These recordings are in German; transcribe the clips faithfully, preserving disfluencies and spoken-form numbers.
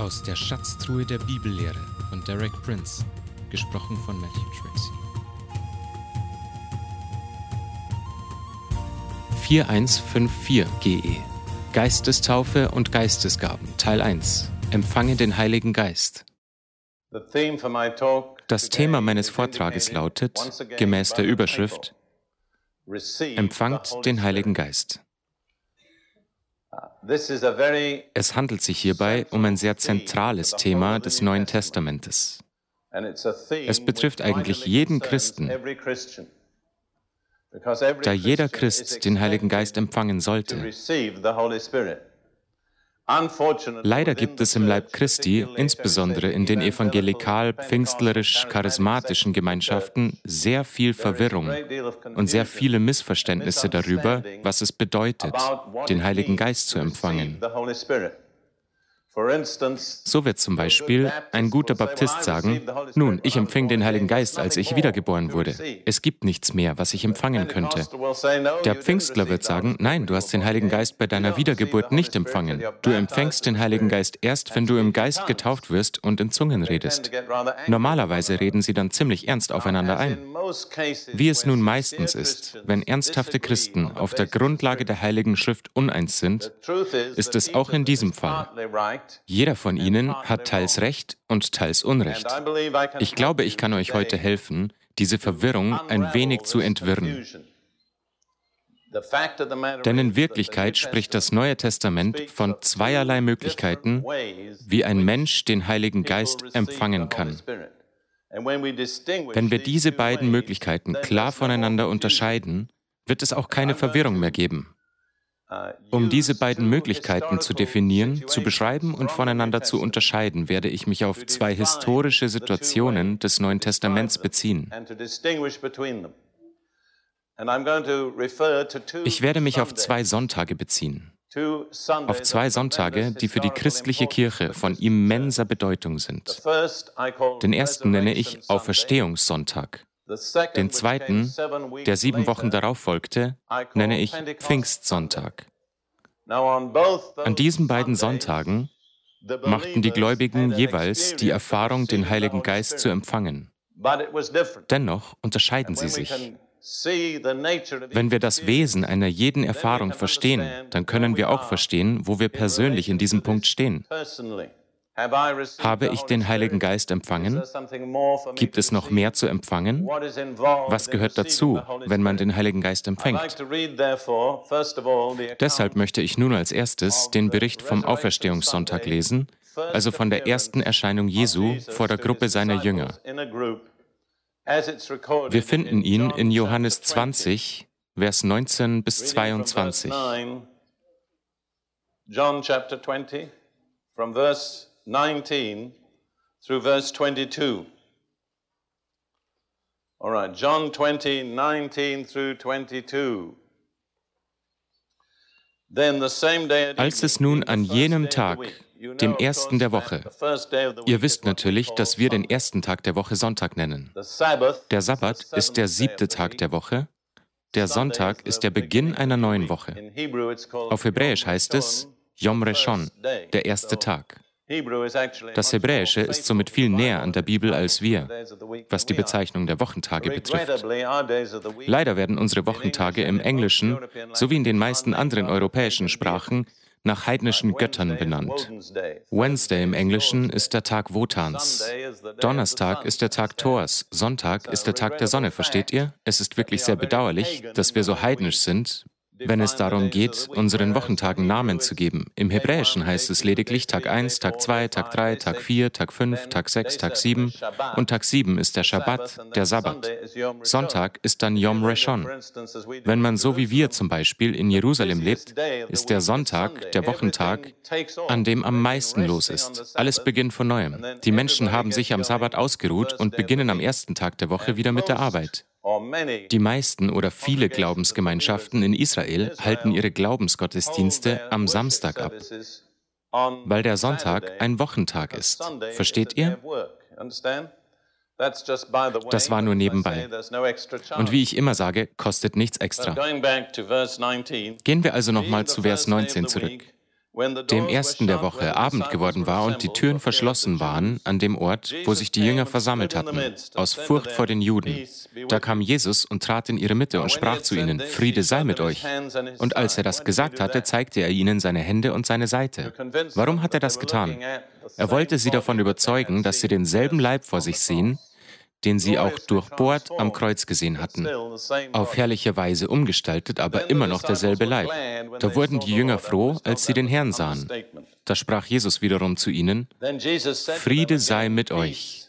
Aus der Schatztruhe der Bibellehre von Derek Prince, gesprochen von Matthew Tracy. vier eins fünf vier G E Geistestaufe und Geistesgaben, Teil eins. Empfange den Heiligen Geist. Das Thema meines Vortrages lautet, gemäß der Überschrift, Empfangt den Heiligen Geist. Es handelt sich hierbei um ein sehr zentrales Thema des Neuen Testamentes. Es betrifft eigentlich jeden Christen, da jeder Christ den Heiligen Geist empfangen sollte. Leider gibt es im Leib Christi, insbesondere in den evangelikal-pfingstlerisch-charismatischen Gemeinschaften, sehr viel Verwirrung und sehr viele Missverständnisse darüber, was es bedeutet, den Heiligen Geist zu empfangen. So wird zum Beispiel ein guter Baptist sagen, nun, ich empfing den Heiligen Geist, als ich wiedergeboren wurde. Es gibt nichts mehr, was ich empfangen könnte. Der Pfingstler wird sagen, nein, du hast den Heiligen Geist bei deiner Wiedergeburt nicht empfangen. Du empfängst den Heiligen Geist erst, wenn du im Geist getauft wirst und in Zungen redest. Normalerweise reden sie dann ziemlich ernst aufeinander ein. Wie es nun meistens ist, wenn ernsthafte Christen auf der Grundlage der Heiligen Schrift uneins sind, ist es auch in diesem Fall. Jeder von ihnen hat teils Recht und teils Unrecht. Ich glaube, ich kann euch heute helfen, diese Verwirrung ein wenig zu entwirren. Denn in Wirklichkeit spricht das Neue Testament von zweierlei Möglichkeiten, wie ein Mensch den Heiligen Geist empfangen kann. Wenn wir diese beiden Möglichkeiten klar voneinander unterscheiden, wird es auch keine Verwirrung mehr geben. Um diese beiden Möglichkeiten zu definieren, zu beschreiben und voneinander zu unterscheiden, werde ich mich auf zwei historische Situationen des Neuen Testaments beziehen. Ich werde mich auf zwei Sonntage beziehen. Auf zwei Sonntage, die für die christliche Kirche von immenser Bedeutung sind. Den ersten nenne ich Auferstehungssonntag. Den zweiten, der sieben Wochen darauf folgte, nenne ich Pfingstsonntag. An diesen beiden Sonntagen machten die Gläubigen jeweils die Erfahrung, den Heiligen Geist zu empfangen. Dennoch unterscheiden sie sich. Wenn wir das Wesen einer jeden Erfahrung verstehen, dann können wir auch verstehen, wo wir persönlich in diesem Punkt stehen. Habe ich den Heiligen Geist empfangen? Gibt es noch mehr zu empfangen? Was gehört dazu, wenn man den Heiligen Geist empfängt? Deshalb möchte ich nun als erstes den Bericht vom Auferstehungssonntag lesen, also von der ersten Erscheinung Jesu vor der Gruppe seiner Jünger. Wir finden ihn in Johannes zwanzig, Vers neunzehn bis zweiundzwanzig. John chapter twenty, from verse nineteen through verse twenty-two. All right, John twenty, nineteen through twenty-two. Then the same day, als es nun an jenem Tag, dem ersten der Woche, ihr wisst natürlich, dass wir den ersten Tag der Woche Sonntag nennen. Der Sabbat ist der siebte Tag der Woche. Der Sonntag ist der Beginn einer neuen Woche. Auf Hebräisch heißt es Yom Rishon, der erste Tag. Das Hebräische ist somit viel näher an der Bibel als wir, was die Bezeichnung der Wochentage betrifft. Leider werden unsere Wochentage im Englischen sowie in den meisten anderen europäischen Sprachen nach heidnischen Göttern benannt. Wednesday im Englischen ist der Tag Wotans. Donnerstag ist der Tag Thors. Sonntag ist der Tag der Sonne, versteht ihr? Es ist wirklich sehr bedauerlich, dass wir so heidnisch sind, wenn es darum geht, unseren Wochentagen Namen zu geben. Im Hebräischen heißt es lediglich Tag eins, Tag zwei, Tag drei, Tag vier, Tag fünf, Tag sechs, Tag sieben und Tag sieben ist der Schabbat, der Sabbat. Sonntag ist dann Yom Rishon. Wenn man so wie wir zum Beispiel in Jerusalem lebt, ist der Sonntag der Wochentag, an dem am meisten los ist. Alles beginnt von Neuem. Die Menschen haben sich am Sabbat ausgeruht und beginnen am ersten Tag der Woche wieder mit der Arbeit. Die meisten oder viele Glaubensgemeinschaften in Israel halten ihre Glaubensgottesdienste am Samstag ab, weil der Sonntag ein Wochentag ist. Versteht ihr? Das war nur nebenbei. Und wie ich immer sage, kostet nichts extra. Gehen wir also nochmal zu Vers neunzehn zurück. dem ersten der Woche Abend geworden war und die Türen verschlossen waren an dem Ort, wo sich die Jünger versammelt hatten, aus Furcht vor den Juden, da kam Jesus und trat in ihre Mitte und sprach zu ihnen, Friede sei mit euch. Und als er das gesagt hatte, zeigte er ihnen seine Hände und seine Seite. Warum hat er das getan? Er wollte sie davon überzeugen, dass sie denselben Leib vor sich sehen, den sie auch durchbohrt am Kreuz gesehen hatten, auf herrliche Weise umgestaltet, aber immer noch derselbe Leib. Da wurden die Jünger froh, als sie den Herrn sahen. Da sprach Jesus wiederum zu ihnen, Friede sei mit euch.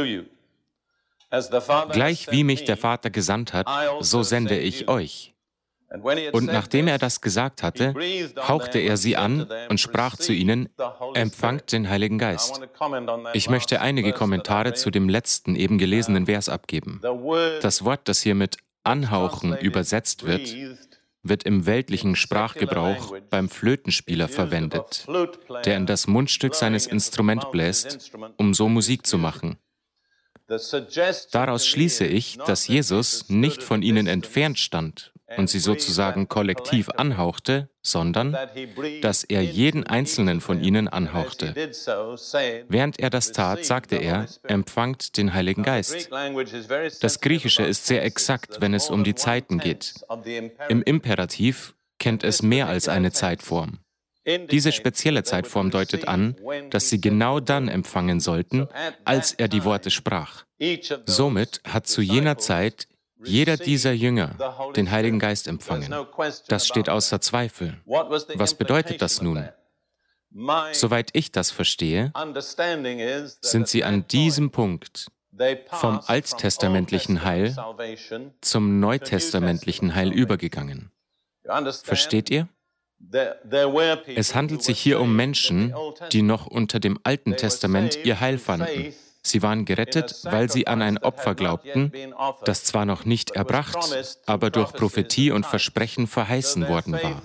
Gleich wie mich der Vater gesandt hat, so sende ich euch. Und nachdem er das gesagt hatte, hauchte er sie an und sprach zu ihnen, empfangt den Heiligen Geist. Ich möchte einige Kommentare zu dem letzten eben gelesenen Vers abgeben. Das Wort, das hier mit anhauchen übersetzt wird, wird im weltlichen Sprachgebrauch beim Flötenspieler verwendet, der in das Mundstück seines Instruments bläst, um so Musik zu machen. Daraus schließe ich, dass Jesus nicht von ihnen entfernt stand und sie sozusagen kollektiv anhauchte, sondern dass er jeden einzelnen von ihnen anhauchte. Während er das tat, sagte er, empfangt den Heiligen Geist. Das Griechische ist sehr exakt, wenn es um die Zeiten geht. Im Imperativ kennt es mehr als eine Zeitform. Diese spezielle Zeitform deutet an, dass sie genau dann empfangen sollten, als er die Worte sprach. Somit hat zu jener Zeit jeder dieser Jünger den Heiligen Geist empfangen. Das steht außer Zweifel. Was bedeutet das nun? Soweit ich das verstehe, sind sie an diesem Punkt vom alttestamentlichen Heil zum neutestamentlichen Heil übergegangen. Versteht ihr? Es handelt sich hier um Menschen, die noch unter dem Alten Testament ihr Heil fanden. Sie waren gerettet, weil sie an ein Opfer glaubten, das zwar noch nicht erbracht, aber durch Prophetie und Versprechen verheißen worden war.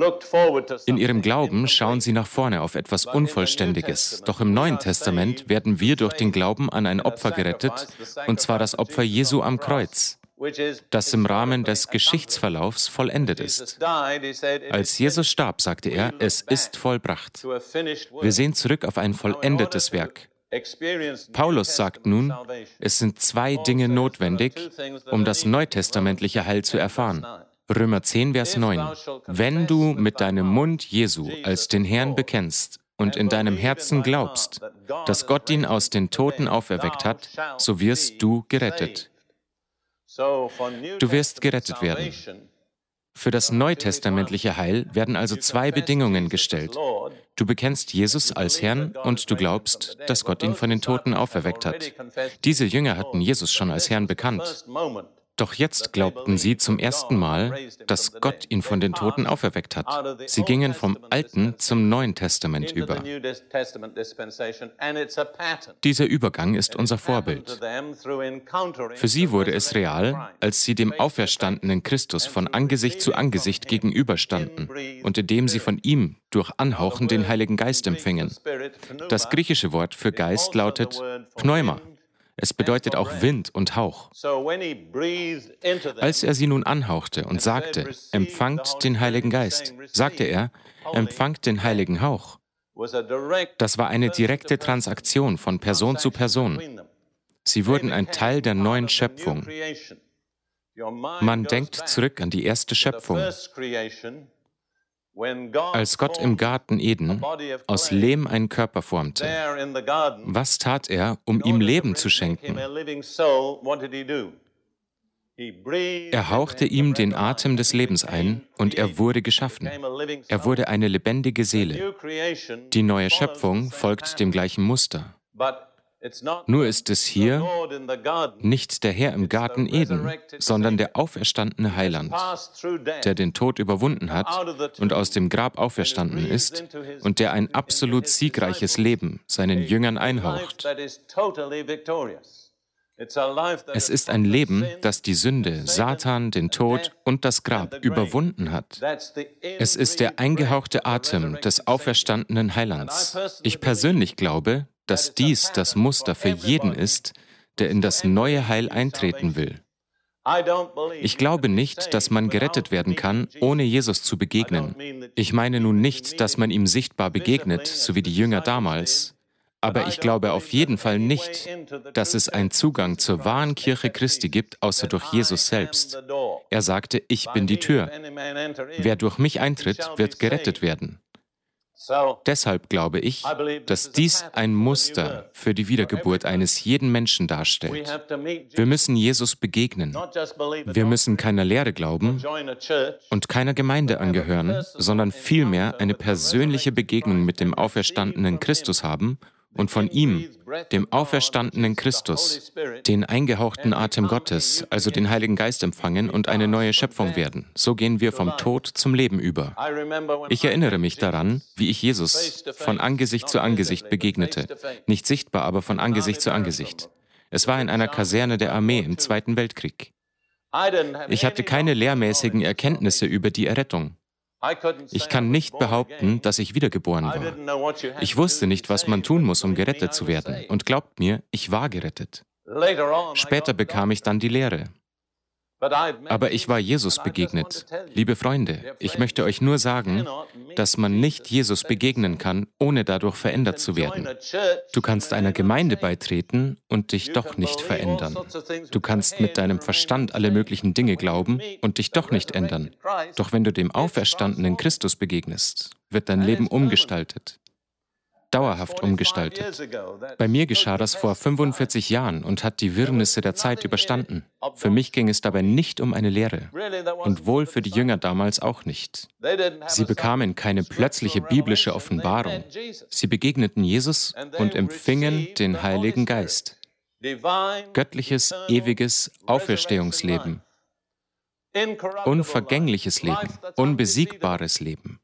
In ihrem Glauben schauen sie nach vorne auf etwas Unvollständiges. Doch im Neuen Testament werden wir durch den Glauben an ein Opfer gerettet, und zwar das Opfer Jesu am Kreuz, das im Rahmen des Geschichtsverlaufs vollendet ist. Als Jesus starb, sagte er, es ist vollbracht. Wir sehen zurück auf ein vollendetes Werk. Paulus sagt nun, es sind zwei Dinge notwendig, um das neutestamentliche Heil zu erfahren. Römer zehn, Vers neun. Wenn du mit deinem Mund Jesu als den Herrn bekennst und in deinem Herzen glaubst, dass Gott ihn aus den Toten auferweckt hat, so wirst du gerettet. Du wirst gerettet werden. Für das neutestamentliche Heil werden also zwei Bedingungen gestellt. Du bekennst Jesus als Herrn und du glaubst, dass Gott ihn von den Toten auferweckt hat. Diese Jünger hatten Jesus schon als Herrn bekannt. Doch jetzt glaubten sie zum ersten Mal, dass Gott ihn von den Toten auferweckt hat. Sie gingen vom Alten zum Neuen Testament über. Dieser Übergang ist unser Vorbild. Für sie wurde es real, als sie dem auferstandenen Christus von Angesicht zu Angesicht gegenüberstanden und indem sie von ihm durch Anhauchen den Heiligen Geist empfingen. Das griechische Wort für Geist lautet Pneuma. Es bedeutet auch Wind und Hauch. Als er sie nun anhauchte und sagte, empfangt den Heiligen Geist, sagte er, empfangt den Heiligen Hauch. Das war eine direkte Transaktion von Person zu Person. Sie wurden ein Teil der neuen Schöpfung. Man denkt zurück an die erste Schöpfung. Als Gott im Garten Eden aus Lehm einen Körper formte, was tat er, um ihm Leben zu schenken? Er hauchte ihm den Atem des Lebens ein und er wurde geschaffen. Er wurde eine lebendige Seele. Die neue Schöpfung folgt dem gleichen Muster. Nur ist es hier nicht der Herr im Garten Eden, sondern der auferstandene Heiland, der den Tod überwunden hat und aus dem Grab auferstanden ist und der ein absolut siegreiches Leben seinen Jüngern einhaucht. Es ist ein Leben, das die Sünde, Satan, den Tod und das Grab überwunden hat. Es ist der eingehauchte Atem des auferstandenen Heilands. Ich persönlich glaube, dass dies das Muster für jeden ist, der in das neue Heil eintreten will. Ich glaube nicht, dass man gerettet werden kann, ohne Jesus zu begegnen. Ich meine nun nicht, dass man ihm sichtbar begegnet, so wie die Jünger damals. Aber ich glaube auf jeden Fall nicht, dass es einen Zugang zur wahren Kirche Christi gibt, außer durch Jesus selbst. Er sagte, ich bin die Tür. Wer durch mich eintritt, wird gerettet werden. Deshalb glaube ich, dass dies ein Muster für die Wiedergeburt eines jeden Menschen darstellt. Wir müssen Jesus begegnen. Wir müssen keiner Lehre glauben und keiner Gemeinde angehören, sondern vielmehr eine persönliche Begegnung mit dem auferstandenen Christus haben und von ihm, dem auferstandenen Christus, den eingehauchten Atem Gottes, also den Heiligen Geist empfangen und eine neue Schöpfung werden. So gehen wir vom Tod zum Leben über. Ich erinnere mich daran, wie ich Jesus von Angesicht zu Angesicht begegnete. Nicht sichtbar, aber von Angesicht zu Angesicht. Es war in einer Kaserne der Armee im Zweiten Weltkrieg. Ich hatte keine lehrmäßigen Erkenntnisse über die Errettung. Ich kann nicht behaupten, dass ich wiedergeboren war. Ich wusste nicht, was man tun muss, um gerettet zu werden. Und glaubt mir, ich war gerettet. Später bekam ich dann die Lehre. Aber ich war Jesus begegnet. Liebe Freunde, ich möchte euch nur sagen, dass man nicht Jesus begegnen kann, ohne dadurch verändert zu werden. Du kannst einer Gemeinde beitreten und dich doch nicht verändern. Du kannst mit deinem Verstand alle möglichen Dinge glauben und dich doch nicht ändern. Doch wenn du dem auferstandenen Christus begegnest, wird dein Leben umgestaltet. Dauerhaft umgestaltet. Bei mir geschah das vor fünfundvierzig Jahren und hat die Wirrnisse der Zeit überstanden. Für mich ging es dabei nicht um eine Lehre und wohl für die Jünger damals auch nicht. Sie bekamen keine plötzliche biblische Offenbarung. Sie begegneten Jesus und empfingen den Heiligen Geist. Göttliches, ewiges Auferstehungsleben. Unvergängliches Leben, unbesiegbares Leben.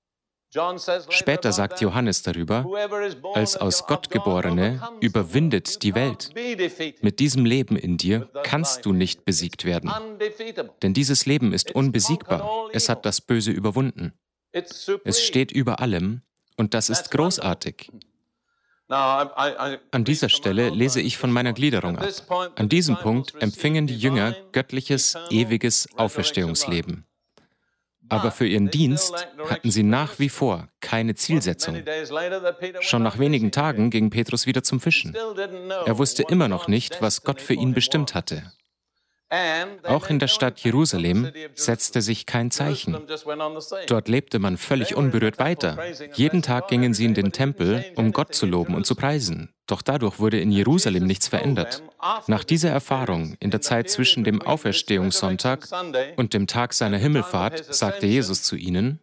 Später sagt Johannes darüber, als aus Gott Geborene überwindet die Welt. Mit diesem Leben in dir kannst du nicht besiegt werden. Denn dieses Leben ist unbesiegbar. Es hat das Böse überwunden. Es steht über allem und das ist großartig. An dieser Stelle lese ich von meiner Gliederung ab. An diesem Punkt empfingen die Jünger göttliches, ewiges Auferstehungsleben. Aber für ihren Dienst hatten sie nach wie vor keine Zielsetzung. Schon nach wenigen Tagen ging Petrus wieder zum Fischen. Er wusste immer noch nicht, was Gott für ihn bestimmt hatte. Auch in der Stadt Jerusalem setzte sich kein Zeichen. Dort lebte man völlig unberührt weiter. Jeden Tag gingen sie in den Tempel, um Gott zu loben und zu preisen. Doch dadurch wurde in Jerusalem nichts verändert. Nach dieser Erfahrung, in der Zeit zwischen dem Auferstehungssonntag und dem Tag seiner Himmelfahrt, sagte Jesus zu ihnen,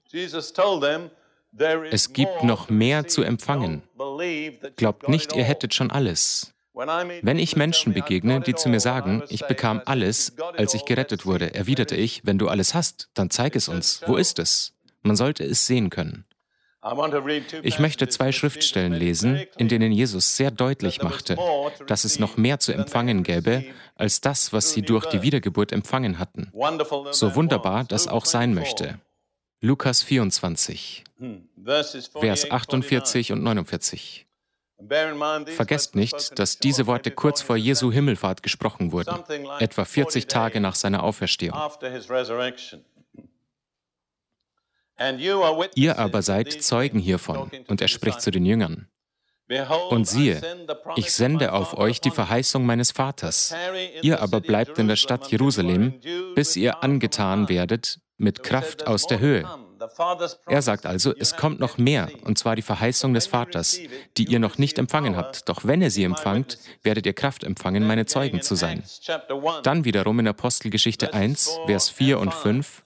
es gibt noch mehr zu empfangen. Glaubt nicht, ihr hättet schon alles. Wenn ich Menschen begegne, die zu mir sagen, ich bekam alles, als ich gerettet wurde, erwiderte ich, wenn du alles hast, dann zeig es uns. Wo ist es? Man sollte es sehen können. Ich möchte zwei Schriftstellen lesen, in denen Jesus sehr deutlich machte, dass es noch mehr zu empfangen gäbe, als das, was sie durch die Wiedergeburt empfangen hatten. So wunderbar das auch sein möchte. Lukas vierundzwanzig, Vers achtundvierzig und neunundvierzig. Vergesst nicht, dass diese Worte kurz vor Jesu Himmelfahrt gesprochen wurden, etwa vierzig Tage nach seiner Auferstehung. Ihr aber seid Zeugen hiervon, und er spricht zu den Jüngern. Und siehe, ich sende auf euch die Verheißung meines Vaters. Ihr aber bleibt in der Stadt Jerusalem, bis ihr angetan werdet mit Kraft aus der Höhe. Er sagt also, es kommt noch mehr, und zwar die Verheißung des Vaters, die ihr noch nicht empfangen habt. Doch wenn ihr sie empfangt, werdet ihr Kraft empfangen, meine Zeugen zu sein. Dann wiederum in Apostelgeschichte eins, Vers vier und fünf.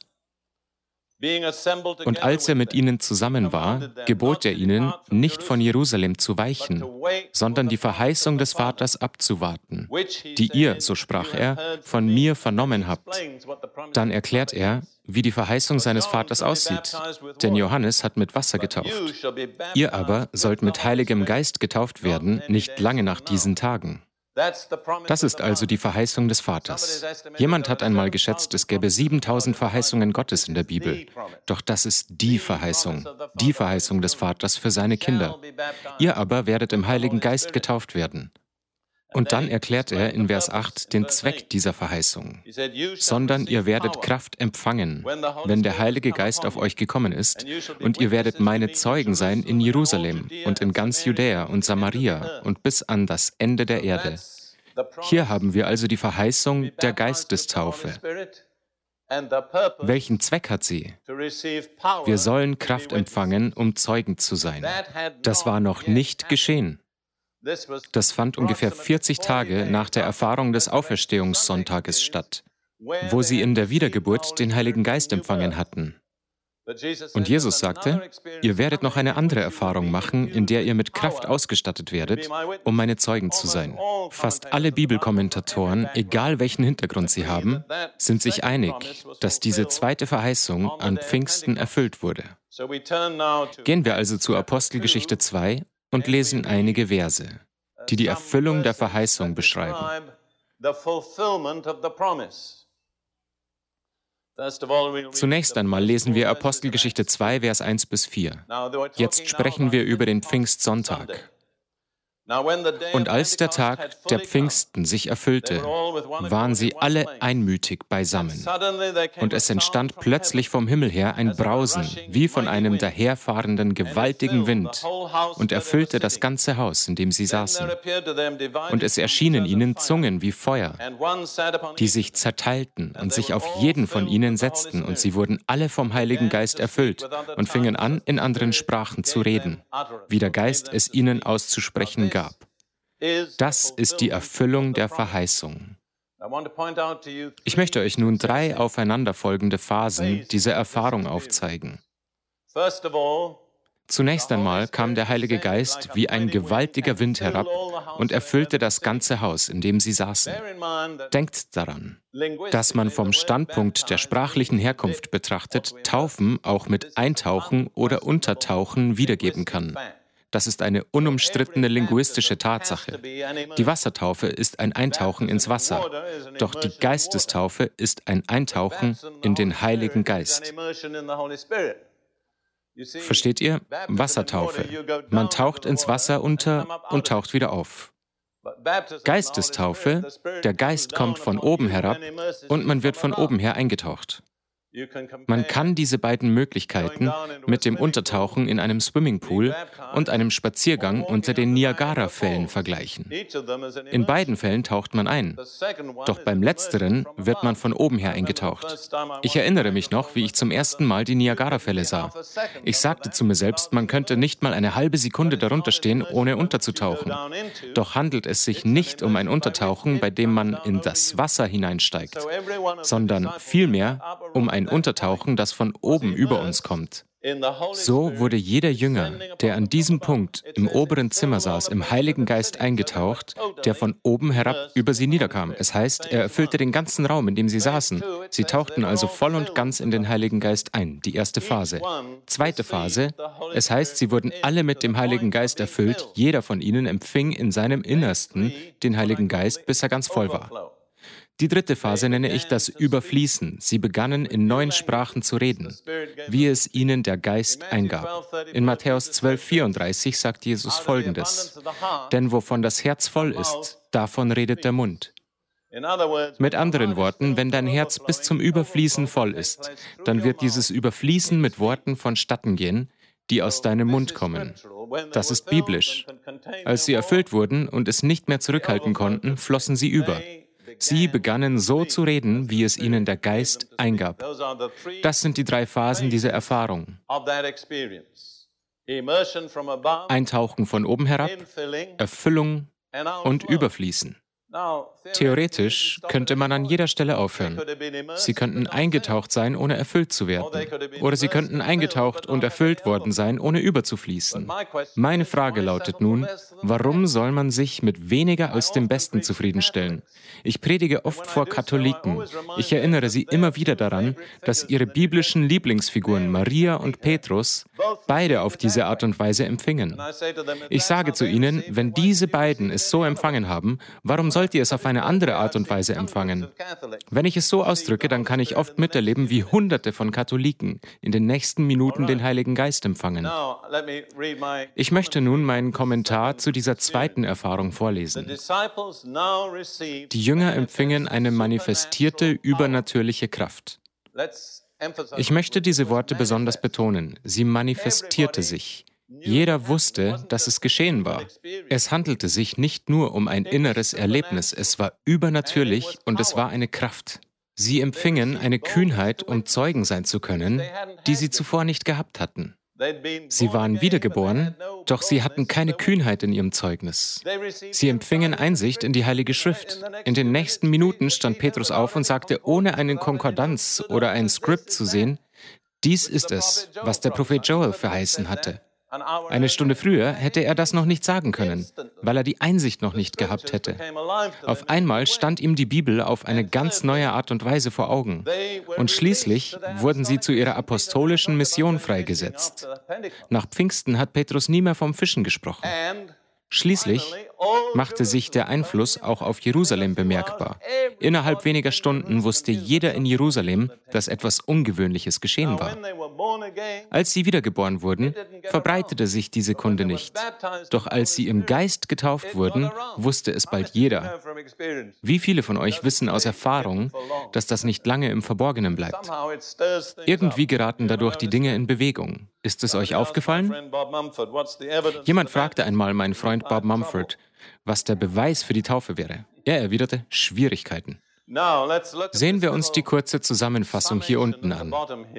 Und als er mit ihnen zusammen war, gebot er ihnen, nicht von Jerusalem zu weichen, sondern die Verheißung des Vaters abzuwarten, die ihr, so sprach er, von mir vernommen habt. Dann erklärt er, wie die Verheißung seines Vaters aussieht. Denn Johannes hat mit Wasser getauft. Ihr aber sollt mit Heiligem Geist getauft werden, nicht lange nach diesen Tagen. Das ist also die Verheißung des Vaters. Jemand hat einmal geschätzt, es gäbe siebentausend Verheißungen Gottes in der Bibel. Doch das ist die Verheißung, die Verheißung des Vaters für seine Kinder. Ihr aber werdet im Heiligen Geist getauft werden. Und dann erklärt er in Vers acht den Zweck dieser Verheißung. Sondern ihr werdet Kraft empfangen, wenn der Heilige Geist auf euch gekommen ist, und ihr werdet meine Zeugen sein in Jerusalem und in ganz Judäa und Samaria und bis an das Ende der Erde. Hier haben wir also die Verheißung der Geistestaufe. Welchen Zweck hat sie? Wir sollen Kraft empfangen, um Zeugen zu sein. Das war noch nicht geschehen. Das fand ungefähr vierzig Tage nach der Erfahrung des Auferstehungssonntages statt, wo sie in der Wiedergeburt den Heiligen Geist empfangen hatten. Und Jesus sagte, ihr werdet noch eine andere Erfahrung machen, in der ihr mit Kraft ausgestattet werdet, um meine Zeugen zu sein. Fast alle Bibelkommentatoren, egal welchen Hintergrund sie haben, sind sich einig, dass diese zweite Verheißung an Pfingsten erfüllt wurde. Gehen wir also zu Apostelgeschichte zwei und lesen einige Verse, die die Erfüllung der Verheißung beschreiben. Zunächst einmal lesen wir Apostelgeschichte zwei, Vers eins bis vier. Jetzt sprechen wir über den Pfingstsonntag. Und als der Tag der Pfingsten sich erfüllte, waren sie alle einmütig beisammen. Und es entstand plötzlich vom Himmel her ein Brausen, wie von einem daherfahrenden gewaltigen Wind, und erfüllte das ganze Haus, in dem sie saßen. Und es erschienen ihnen Zungen wie Feuer, die sich zerteilten und sich auf jeden von ihnen setzten, und sie wurden alle vom Heiligen Geist erfüllt und fingen an, in anderen Sprachen zu reden, wie der Geist es ihnen auszusprechen gab. Das ist die Erfüllung der Verheißung. Ich möchte euch nun drei aufeinanderfolgende Phasen dieser Erfahrung aufzeigen. Zunächst einmal kam der Heilige Geist wie ein gewaltiger Wind herab und erfüllte das ganze Haus, in dem sie saßen. Denkt daran, dass man vom Standpunkt der sprachlichen Herkunft betrachtet, Taufen auch mit Eintauchen oder Untertauchen wiedergeben kann. Das ist eine unumstrittene linguistische Tatsache. Die Wassertaufe ist ein Eintauchen ins Wasser, doch die Geistestaufe ist ein Eintauchen in den Heiligen Geist. Versteht ihr? Wassertaufe. Man taucht ins Wasser unter und taucht wieder auf. Geistestaufe, der Geist kommt von oben herab und man wird von oben her eingetaucht. Man kann diese beiden Möglichkeiten mit dem Untertauchen in einem Swimmingpool und einem Spaziergang unter den Niagara-Fällen vergleichen. In beiden Fällen taucht man ein, doch beim Letzteren wird man von oben her eingetaucht. Ich erinnere mich noch, wie ich zum ersten Mal die Niagara-Fälle sah. Ich sagte zu mir selbst, man könnte nicht mal eine halbe Sekunde darunter stehen, ohne unterzutauchen. Doch handelt es sich nicht um ein Untertauchen, bei dem man in das Wasser hineinsteigt, sondern vielmehr um ein Untertauchen, das von oben über uns kommt. So wurde jeder Jünger, der an diesem Punkt im oberen Zimmer saß, im Heiligen Geist eingetaucht, der von oben herab über sie niederkam. Es heißt, er erfüllte den ganzen Raum, in dem sie saßen. Sie tauchten also voll und ganz in den Heiligen Geist ein, die erste Phase. Zweite Phase, es heißt, sie wurden alle mit dem Heiligen Geist erfüllt, jeder von ihnen empfing in seinem Innersten den Heiligen Geist, bis er ganz voll war. Die dritte Phase nenne ich das Überfließen. Sie begannen in neuen Sprachen zu reden, wie es ihnen der Geist eingab. In Matthäus zwölf, vierunddreißig sagt Jesus Folgendes: Denn wovon das Herz voll ist, davon redet der Mund. Mit anderen Worten, wenn dein Herz bis zum Überfließen voll ist, dann wird dieses Überfließen mit Worten vonstatten gehen, die aus deinem Mund kommen. Das ist biblisch. Als sie erfüllt wurden und es nicht mehr zurückhalten konnten, flossen sie über. Sie begannen so zu reden, wie es ihnen der Geist eingab. Das sind die drei Phasen dieser Erfahrung. Eintauchen von oben herab, Erfüllung und Überfließen. Theoretisch könnte man an jeder Stelle aufhören. Sie könnten eingetaucht sein, ohne erfüllt zu werden. Oder sie könnten eingetaucht und erfüllt worden sein, ohne überzufließen. Meine Frage lautet nun, warum soll man sich mit weniger als dem Besten zufriedenstellen? Ich predige oft vor Katholiken. Ich erinnere sie immer wieder daran, dass ihre biblischen Lieblingsfiguren Maria und Petrus beide auf diese Art und Weise empfingen. Ich sage zu ihnen, wenn diese beiden es so empfangen haben, warum soll sollt ihr es auf eine andere Art und Weise empfangen. Wenn ich es so ausdrücke, dann kann ich oft miterleben, wie Hunderte von Katholiken in den nächsten Minuten den Heiligen Geist empfangen. Ich möchte nun meinen Kommentar zu dieser zweiten Erfahrung vorlesen. Die Jünger empfingen eine manifestierte, übernatürliche Kraft. Ich möchte diese Worte besonders betonen. Sie manifestierte sich. Jeder wusste, dass es geschehen war. Es handelte sich nicht nur um ein inneres Erlebnis, es war übernatürlich und es war eine Kraft. Sie empfingen eine Kühnheit, um Zeugen sein zu können, die sie zuvor nicht gehabt hatten. Sie waren wiedergeboren, doch sie hatten keine Kühnheit in ihrem Zeugnis. Sie empfingen Einsicht in die Heilige Schrift. In den nächsten Minuten stand Petrus auf und sagte, ohne eine Konkordanz oder ein Skript zu sehen, dies ist es, was der Prophet Joel verheißen hatte. Eine Stunde früher hätte er das noch nicht sagen können, weil er die Einsicht noch nicht gehabt hätte. Auf einmal stand ihm die Bibel auf eine ganz neue Art und Weise vor Augen. Und schließlich wurden sie zu ihrer apostolischen Mission freigesetzt. Nach Pfingsten hat Petrus nie mehr vom Fischen gesprochen. Schließlich machte sich der Einfluss auch auf Jerusalem bemerkbar. Innerhalb weniger Stunden wusste jeder in Jerusalem, dass etwas Ungewöhnliches geschehen war. Als sie wiedergeboren wurden, verbreitete sich diese Kunde nicht. Doch als sie im Geist getauft wurden, wusste es bald jeder. Wie viele von euch wissen aus Erfahrung, dass das nicht lange im Verborgenen bleibt? Irgendwie geraten dadurch die Dinge in Bewegung. Ist es euch aufgefallen? Jemand fragte einmal meinen Freund Bob Mumford, was der Beweis für die Taufe wäre. Er erwiderte, Schwierigkeiten. Sehen wir uns die kurze Zusammenfassung hier unten an.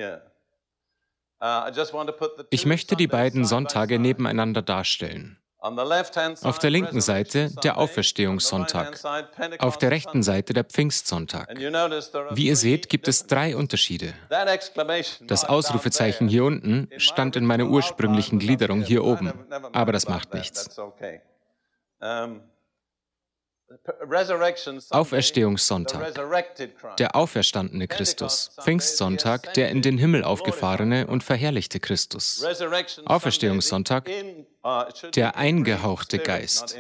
Ich möchte die beiden Sonntage nebeneinander darstellen. Auf der linken Seite der Auferstehungssonntag, auf der rechten Seite der Pfingstsonntag. Wie ihr seht, gibt es drei Unterschiede. Das Ausrufezeichen hier unten stand in meiner ursprünglichen Gliederung hier oben, aber das macht nichts. Auferstehungssonntag, der auferstandene Christus. Pfingstsonntag, der in den Himmel aufgefahrene und verherrlichte Christus. Auferstehungssonntag, der eingehauchte Geist.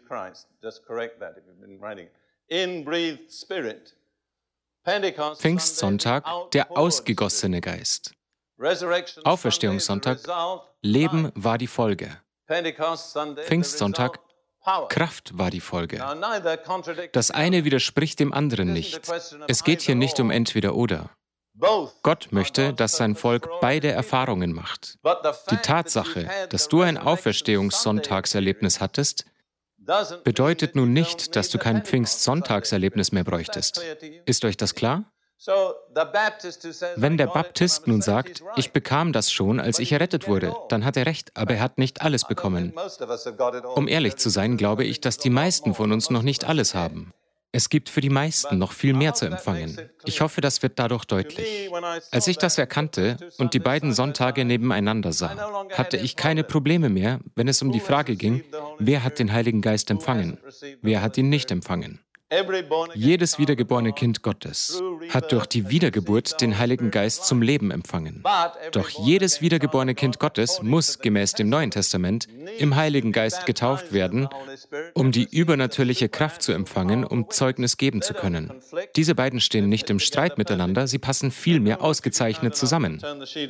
Pfingstsonntag, der ausgegossene Geist. Auferstehungssonntag, Leben war die Folge. Pfingstsonntag, Kraft war die Folge. Das eine widerspricht dem anderen nicht. Es geht hier nicht um entweder oder. Gott möchte, dass sein Volk beide Erfahrungen macht. Die Tatsache, dass du ein Auferstehungssonntagserlebnis hattest, bedeutet nun nicht, dass du kein Pfingstsonntagserlebnis mehr bräuchtest. Ist euch das klar? Wenn der Baptist nun sagt, ich bekam das schon, als ich errettet wurde, dann hat er recht, aber er hat nicht alles bekommen. Um ehrlich zu sein, glaube ich, dass die meisten von uns noch nicht alles haben. Es gibt für die meisten noch viel mehr zu empfangen. Ich hoffe, das wird dadurch deutlich. Als ich das erkannte und die beiden Sonntage nebeneinander sah, hatte ich keine Probleme mehr, wenn es um die Frage ging, wer hat den Heiligen Geist empfangen, wer hat ihn nicht empfangen. Jedes wiedergeborene Kind Gottes hat durch die Wiedergeburt den Heiligen Geist zum Leben empfangen. Doch jedes wiedergeborene Kind Gottes muss gemäß dem Neuen Testament im Heiligen Geist getauft werden, um die übernatürliche Kraft zu empfangen, um Zeugnis geben zu können. Diese beiden stehen nicht im Streit miteinander, sie passen vielmehr ausgezeichnet zusammen.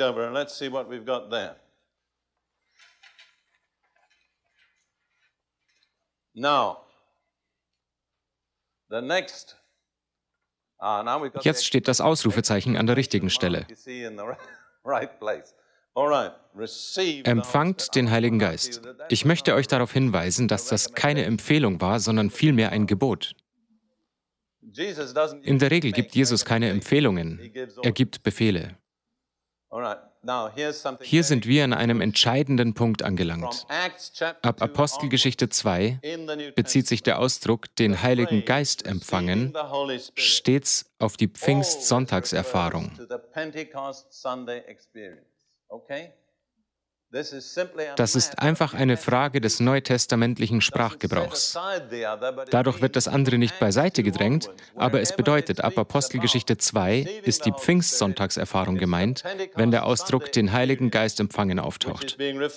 Now, Jetzt steht das Ausrufezeichen an der richtigen Stelle. Empfangt den Heiligen Geist. Ich möchte euch darauf hinweisen, dass das keine Empfehlung war, sondern vielmehr ein Gebot. In der Regel gibt Jesus keine Empfehlungen, er gibt Befehle. Hier sind wir an einem entscheidenden Punkt angelangt. Ab Apostelgeschichte zwei bezieht sich der Ausdruck den Heiligen Geist empfangen stets auf die Pfingstsonntagserfahrung. Das ist einfach eine Frage des neutestamentlichen Sprachgebrauchs. Dadurch wird das andere nicht beiseite gedrängt, aber es bedeutet, ab Apostelgeschichte zwei ist die Pfingstsonntagserfahrung gemeint, wenn der Ausdruck den Heiligen Geist empfangen auftaucht.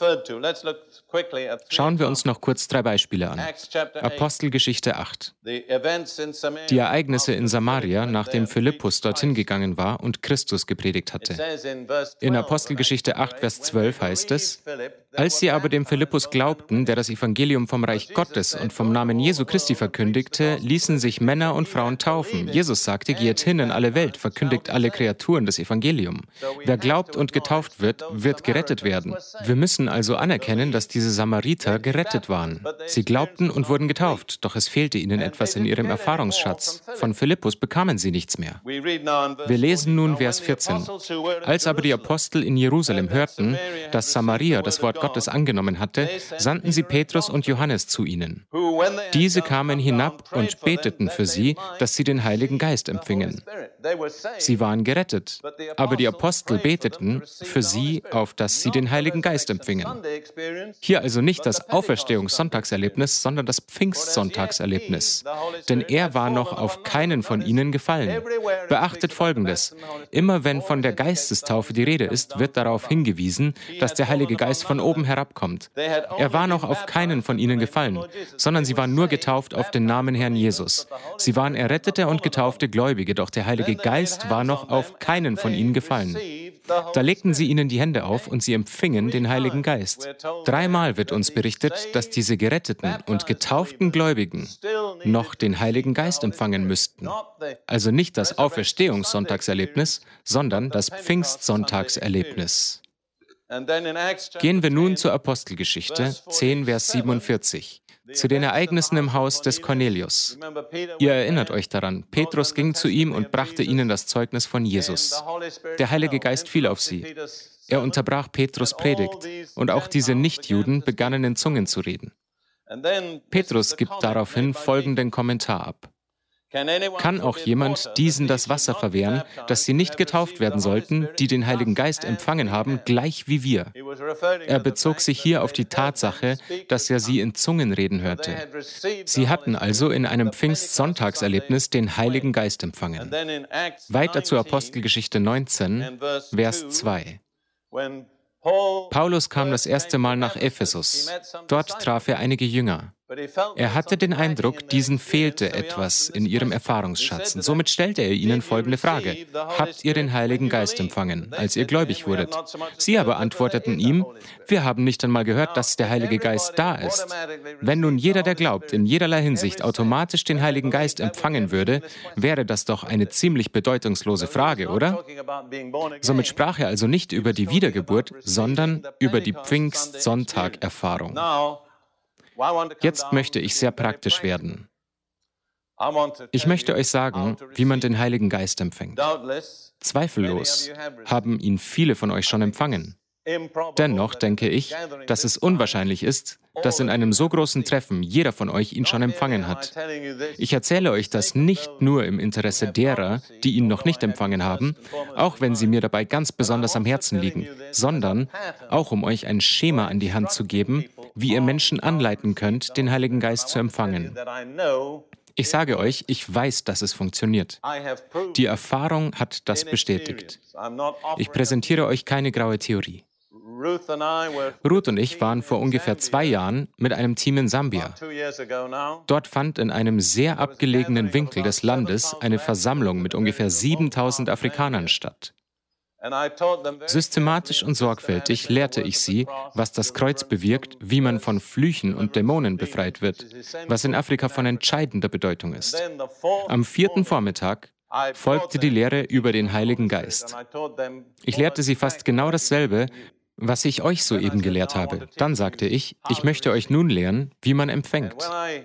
Schauen wir uns noch kurz drei Beispiele an. Apostelgeschichte acht. Die Ereignisse in Samaria, nachdem Philippus dorthin gegangen war und Christus gepredigt hatte. In Apostelgeschichte acht, Vers zwölf heißt es: Als sie aber dem Philippus glaubten, der das Evangelium vom Reich Gottes und vom Namen Jesu Christi verkündigte, ließen sich Männer und Frauen taufen. Jesus sagte, geht hin in alle Welt, verkündigt alle Kreaturen das Evangelium. Wer glaubt und getauft wird, wird gerettet werden. Wir müssen also anerkennen, dass diese Samariter gerettet waren. Sie glaubten und wurden getauft, doch es fehlte ihnen etwas in ihrem Erfahrungsschatz. Von Philippus bekamen sie nichts mehr. Wir lesen nun Vers vierzehn. Als aber die Apostel in Jerusalem hörten, dass Samaria das Wort Gottes angenommen hatte, sandten sie Petrus und Johannes zu ihnen. Diese kamen hinab und beteten für sie, dass sie den Heiligen Geist empfingen. Sie waren gerettet, aber die Apostel beteten für sie, auf dass sie den Heiligen Geist empfingen. Hier also nicht das Auferstehungssonntagserlebnis, sondern das Pfingstsonntagserlebnis. Denn er war noch auf keinen von ihnen gefallen. Beachtet Folgendes: Immer wenn von der Geistestaufe die Rede ist, wird darauf hingewiesen, dass der Heilige Geist von oben herabkommt. Er war noch auf keinen von ihnen gefallen, sondern sie waren nur getauft auf den Namen Herrn Jesus. Sie waren errettete und getaufte Gläubige, doch der Heilige Geist war noch auf keinen von ihnen gefallen. Da legten sie ihnen die Hände auf und sie empfingen den Heiligen Geist. Dreimal wird uns berichtet, dass diese geretteten und getauften Gläubigen noch den Heiligen Geist empfangen müssten. Also nicht das Auferstehungssonntagserlebnis, sondern das Pfingstsonntagserlebnis. Gehen wir nun zur Apostelgeschichte, zehn, Vers siebenundvierzig. Zu den Ereignissen im Haus des Cornelius. Ihr erinnert euch daran, Petrus ging zu ihm und brachte ihnen das Zeugnis von Jesus. Der Heilige Geist fiel auf sie. Er unterbrach Petrus' Predigt und auch diese Nichtjuden begannen in Zungen zu reden. Petrus gibt daraufhin folgenden Kommentar ab. Kann auch jemand diesen das Wasser verwehren, dass sie nicht getauft werden sollten, die den Heiligen Geist empfangen haben, gleich wie wir? Er bezog sich hier auf die Tatsache, dass er sie in Zungen reden hörte. Sie hatten also in einem Pfingstsonntagserlebnis den Heiligen Geist empfangen. Weiter zur Apostelgeschichte neunzehn, Vers zwei. Paulus kam das erste Mal nach Ephesus. Dort traf er einige Jünger. Er hatte den Eindruck, diesen fehlte etwas in ihrem Erfahrungsschatz. Und somit stellte er ihnen folgende Frage: Habt ihr den Heiligen Geist empfangen, als ihr gläubig wurdet? Sie aber antworteten ihm: Wir haben nicht einmal gehört, dass der Heilige Geist da ist. Wenn nun jeder, der glaubt, in jederlei Hinsicht automatisch den Heiligen Geist empfangen würde, wäre das doch eine ziemlich bedeutungslose Frage, oder? Somit sprach er also nicht über die Wiedergeburt, sondern über die Pfingstsonntag-Erfahrung. Jetzt möchte ich sehr praktisch werden. Ich möchte euch sagen, wie man den Heiligen Geist empfängt. Zweifellos haben ihn viele von euch schon empfangen. Dennoch denke ich, dass es unwahrscheinlich ist, dass in einem so großen Treffen jeder von euch ihn schon empfangen hat. Ich erzähle euch das nicht nur im Interesse derer, die ihn noch nicht empfangen haben, auch wenn sie mir dabei ganz besonders am Herzen liegen, sondern auch um euch ein Schema an die Hand zu geben, wie ihr Menschen anleiten könnt, den Heiligen Geist zu empfangen. Ich sage euch, ich weiß, dass es funktioniert. Die Erfahrung hat das bestätigt. Ich präsentiere euch keine graue Theorie. Ruth und ich waren vor ungefähr zwei Jahren mit einem Team in Sambia. Dort fand in einem sehr abgelegenen Winkel des Landes eine Versammlung mit ungefähr siebentausend Afrikanern statt. Systematisch und sorgfältig lehrte ich sie, was das Kreuz bewirkt, wie man von Flüchen und Dämonen befreit wird, was in Afrika von entscheidender Bedeutung ist. Am vierten Vormittag folgte die Lehre über den Heiligen Geist. Ich lehrte sie fast genau dasselbe, was ich euch soeben gelehrt habe. Dann sagte ich, ich möchte euch nun lehren, wie man empfängt.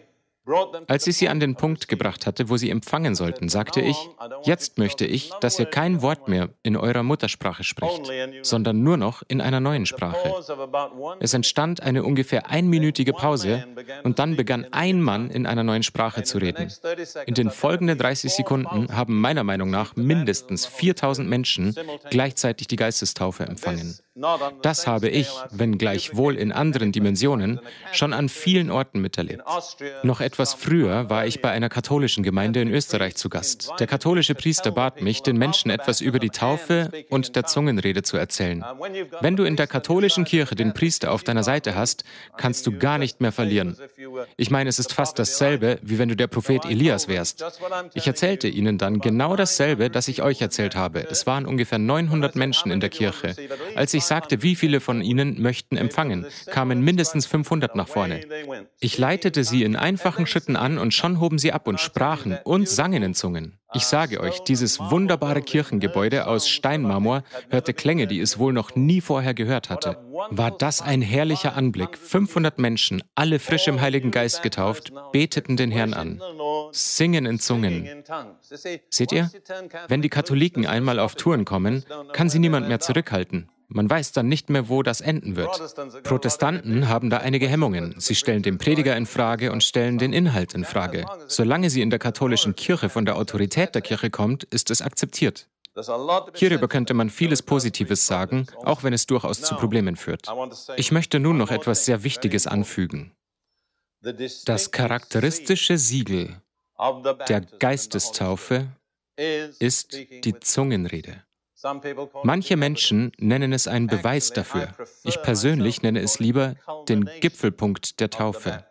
Als ich sie an den Punkt gebracht hatte, wo sie empfangen sollten, sagte ich, jetzt möchte ich, dass ihr kein Wort mehr in eurer Muttersprache spricht, sondern nur noch in einer neuen Sprache. Es entstand eine ungefähr einminütige Pause und dann begann ein Mann in einer neuen Sprache zu reden. In den folgenden dreißig Sekunden haben meiner Meinung nach mindestens viertausend Menschen gleichzeitig die Geistestaufe empfangen. Das habe ich, wenngleich wohl in anderen Dimensionen, schon an vielen Orten miterlebt. Noch etwas früher war ich bei einer katholischen Gemeinde in Österreich zu Gast. Der katholische Priester bat mich, den Menschen etwas über die Taufe und der Zungenrede zu erzählen. Wenn du in der katholischen Kirche den Priester auf deiner Seite hast, kannst du gar nicht mehr verlieren. Ich meine, es ist fast dasselbe, wie wenn du der Prophet Elias wärst. Ich erzählte ihnen dann genau dasselbe, das ich euch erzählt habe. Es waren ungefähr neunhundert Menschen in der Kirche. Als ich sagte, wie viele von ihnen möchten empfangen, kamen mindestens fünfhundert nach vorne. Ich leitete sie in einfachen Schritten an und schon hoben sie ab und sprachen und sangen in Zungen. Ich sage euch, dieses wunderbare Kirchengebäude aus Steinmarmor hörte Klänge, die es wohl noch nie vorher gehört hatte. War das ein herrlicher Anblick. fünfhundert Menschen, alle frisch im Heiligen Geist getauft, beteten den Herrn an. Singen in Zungen. Seht ihr? Wenn die Katholiken einmal auf Touren kommen, kann sie niemand mehr zurückhalten. Man weiß dann nicht mehr, wo das enden wird. Protestanten haben da einige Hemmungen. Sie stellen den Prediger in Frage und stellen den Inhalt in Frage. Solange sie in der katholischen Kirche von der Autorität der Kirche kommt, ist es akzeptiert. Hierüber könnte man vieles Positives sagen, auch wenn es durchaus zu Problemen führt. Ich möchte nun noch etwas sehr Wichtiges anfügen. Das charakteristische Siegel der Geistestaufe ist die Zungenrede. Manche Menschen nennen es einen Beweis dafür. Ich persönlich nenne es lieber den Gipfelpunkt der Taufe.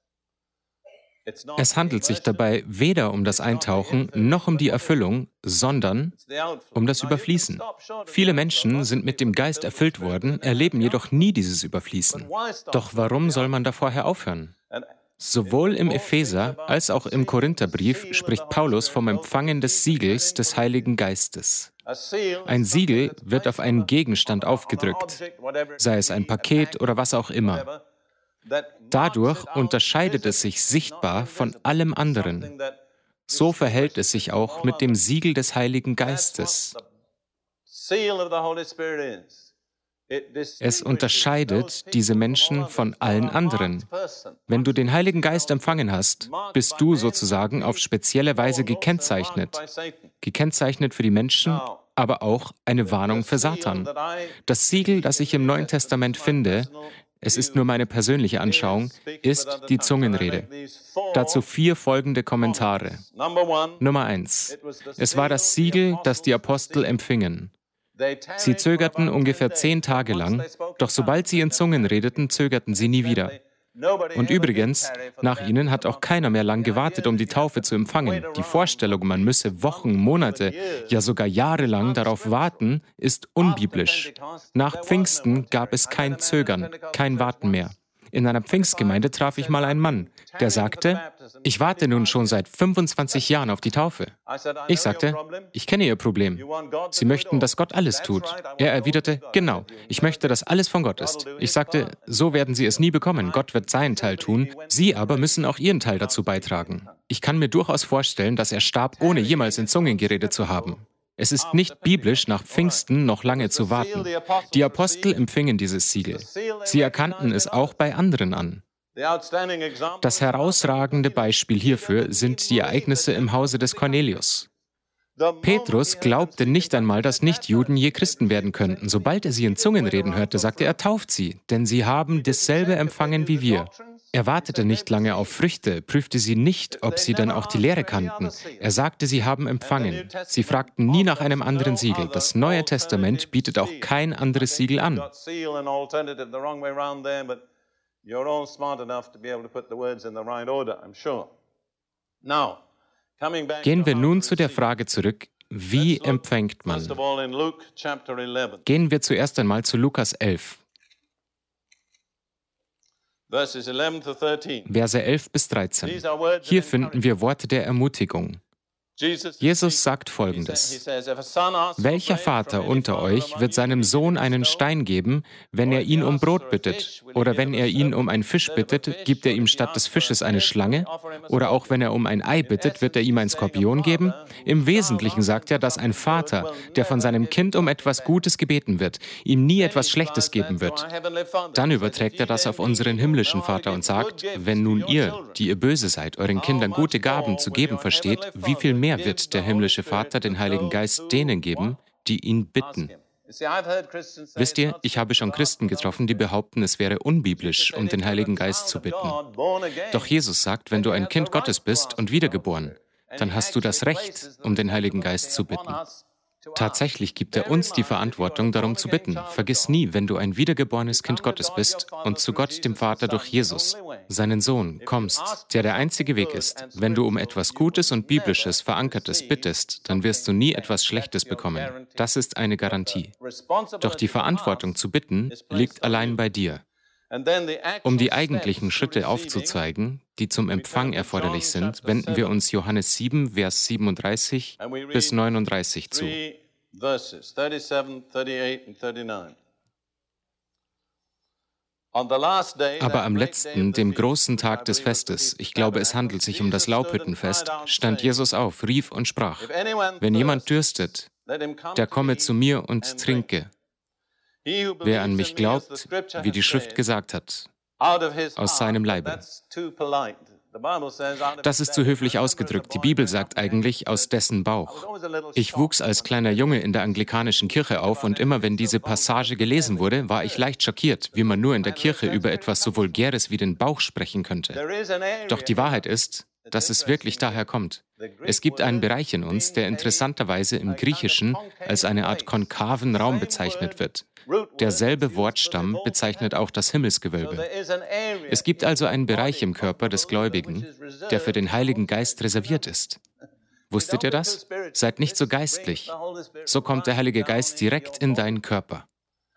Es handelt sich dabei weder um das Eintauchen noch um die Erfüllung, sondern um das Überfließen. Viele Menschen sind mit dem Geist erfüllt worden, erleben jedoch nie dieses Überfließen. Doch warum soll man da vorher aufhören? Sowohl im Epheser als auch im Korintherbrief spricht Paulus vom Empfangen des Siegels des Heiligen Geistes. Ein Siegel wird auf einen Gegenstand aufgedrückt, sei es ein Paket oder was auch immer. Dadurch unterscheidet es sich sichtbar von allem anderen. So verhält es sich auch mit dem Siegel des Heiligen Geistes. Es unterscheidet diese Menschen von allen anderen. Wenn du den Heiligen Geist empfangen hast, bist du sozusagen auf spezielle Weise gekennzeichnet. Gekennzeichnet für die Menschen, aber auch eine Warnung für Satan. Das Siegel, das ich im Neuen Testament finde, es ist nur meine persönliche Anschauung, ist die Zungenrede. Dazu vier folgende Kommentare. Nummer eins. Es war das Siegel, das die Apostel empfingen. Sie zögerten ungefähr zehn Tage lang, doch sobald sie in Zungen redeten, zögerten sie nie wieder. Und übrigens, nach ihnen hat auch keiner mehr lang gewartet, um die Taufe zu empfangen. Die Vorstellung, man müsse Wochen, Monate, ja sogar jahrelang darauf warten, ist unbiblisch. Nach Pfingsten gab es kein Zögern, kein Warten mehr. In einer Pfingstgemeinde traf ich mal einen Mann, der sagte, ich warte nun schon seit fünfundzwanzig Jahren auf die Taufe. Ich sagte, ich kenne Ihr Problem. Sie möchten, dass Gott alles tut. Er erwiderte, genau, ich möchte, dass alles von Gott ist. Ich sagte, so werden Sie es nie bekommen. Gott wird seinen Teil tun. Sie aber müssen auch Ihren Teil dazu beitragen. Ich kann mir durchaus vorstellen, dass er starb, ohne jemals in Zungen geredet zu haben. Es ist nicht biblisch, nach Pfingsten noch lange zu warten. Die Apostel empfingen dieses Siegel. Sie erkannten es auch bei anderen an. Das herausragende Beispiel hierfür sind die Ereignisse im Hause des Cornelius. Petrus glaubte nicht einmal, dass Nichtjuden je Christen werden könnten. Sobald er sie in Zungen reden hörte, sagte er, tauft sie, denn sie haben dasselbe empfangen wie wir. Er wartete nicht lange auf Früchte, prüfte sie nicht, ob sie dann auch die Lehre kannten. Er sagte, sie haben empfangen. Sie fragten nie nach einem anderen Siegel. Das Neue Testament bietet auch kein anderes Siegel an. Gehen wir nun zu der Frage zurück, wie empfängt man? Gehen wir zuerst einmal zu Lukas elf. Verse elf bis dreizehn. Hier finden wir Worte der Ermutigung. Jesus sagt Folgendes: Welcher Vater unter euch wird seinem Sohn einen Stein geben, wenn er ihn um Brot bittet? Oder wenn er ihn um einen Fisch bittet, gibt er ihm statt des Fisches eine Schlange? Oder auch wenn er um ein Ei bittet, wird er ihm einen Skorpion geben? Im Wesentlichen sagt er, dass ein Vater, der von seinem Kind um etwas Gutes gebeten wird, ihm nie etwas Schlechtes geben wird. Dann überträgt er das auf unseren himmlischen Vater und sagt: Wenn nun ihr, die ihr böse seid, euren Kindern gute Gaben zu geben versteht, wie viel mehr wird der himmlische Vater den Heiligen Geist denen geben, die ihn bitten. Wisst ihr, ich habe schon Christen getroffen, die behaupten, es wäre unbiblisch, um den Heiligen Geist zu bitten. Doch Jesus sagt, wenn du ein Kind Gottes bist und wiedergeboren, dann hast du das Recht, um den Heiligen Geist zu bitten. Tatsächlich gibt er uns die Verantwortung, darum zu bitten. Vergiss nie, wenn du ein wiedergeborenes Kind Gottes bist und zu Gott, dem Vater, durch Jesus, seinen Sohn, kommst, der der einzige Weg ist. Wenn du um etwas Gutes und Biblisches, Verankertes bittest, dann wirst du nie etwas Schlechtes bekommen. Das ist eine Garantie. Doch die Verantwortung zu bitten, liegt allein bei dir. Um die eigentlichen Schritte aufzuzeigen, die zum Empfang erforderlich sind, wenden wir uns Johannes sieben, Vers siebenunddreißig bis neununddreißig zu. Aber am letzten, dem großen Tag des Festes, ich glaube, es handelt sich um das Laubhüttenfest, stand Jesus auf, rief und sprach: Wenn jemand dürstet, der komme zu mir und trinke. Wer an mich glaubt, wie die Schrift gesagt hat, aus seinem Leibe. Das ist zu höflich ausgedrückt. Die Bibel sagt eigentlich, aus dessen Bauch. Ich wuchs als kleiner Junge in der anglikanischen Kirche auf und immer wenn diese Passage gelesen wurde, war ich leicht schockiert, wie man nur in der Kirche über etwas so Vulgäres wie den Bauch sprechen könnte. Doch die Wahrheit ist, dass es wirklich daher kommt. Es gibt einen Bereich in uns, der interessanterweise im Griechischen als eine Art konkaven Raum bezeichnet wird. Derselbe Wortstamm bezeichnet auch das Himmelsgewölbe. Es gibt also einen Bereich im Körper des Gläubigen, der für den Heiligen Geist reserviert ist. Wusstet ihr das? Seid nicht so geistlich. So kommt der Heilige Geist direkt in deinen Körper.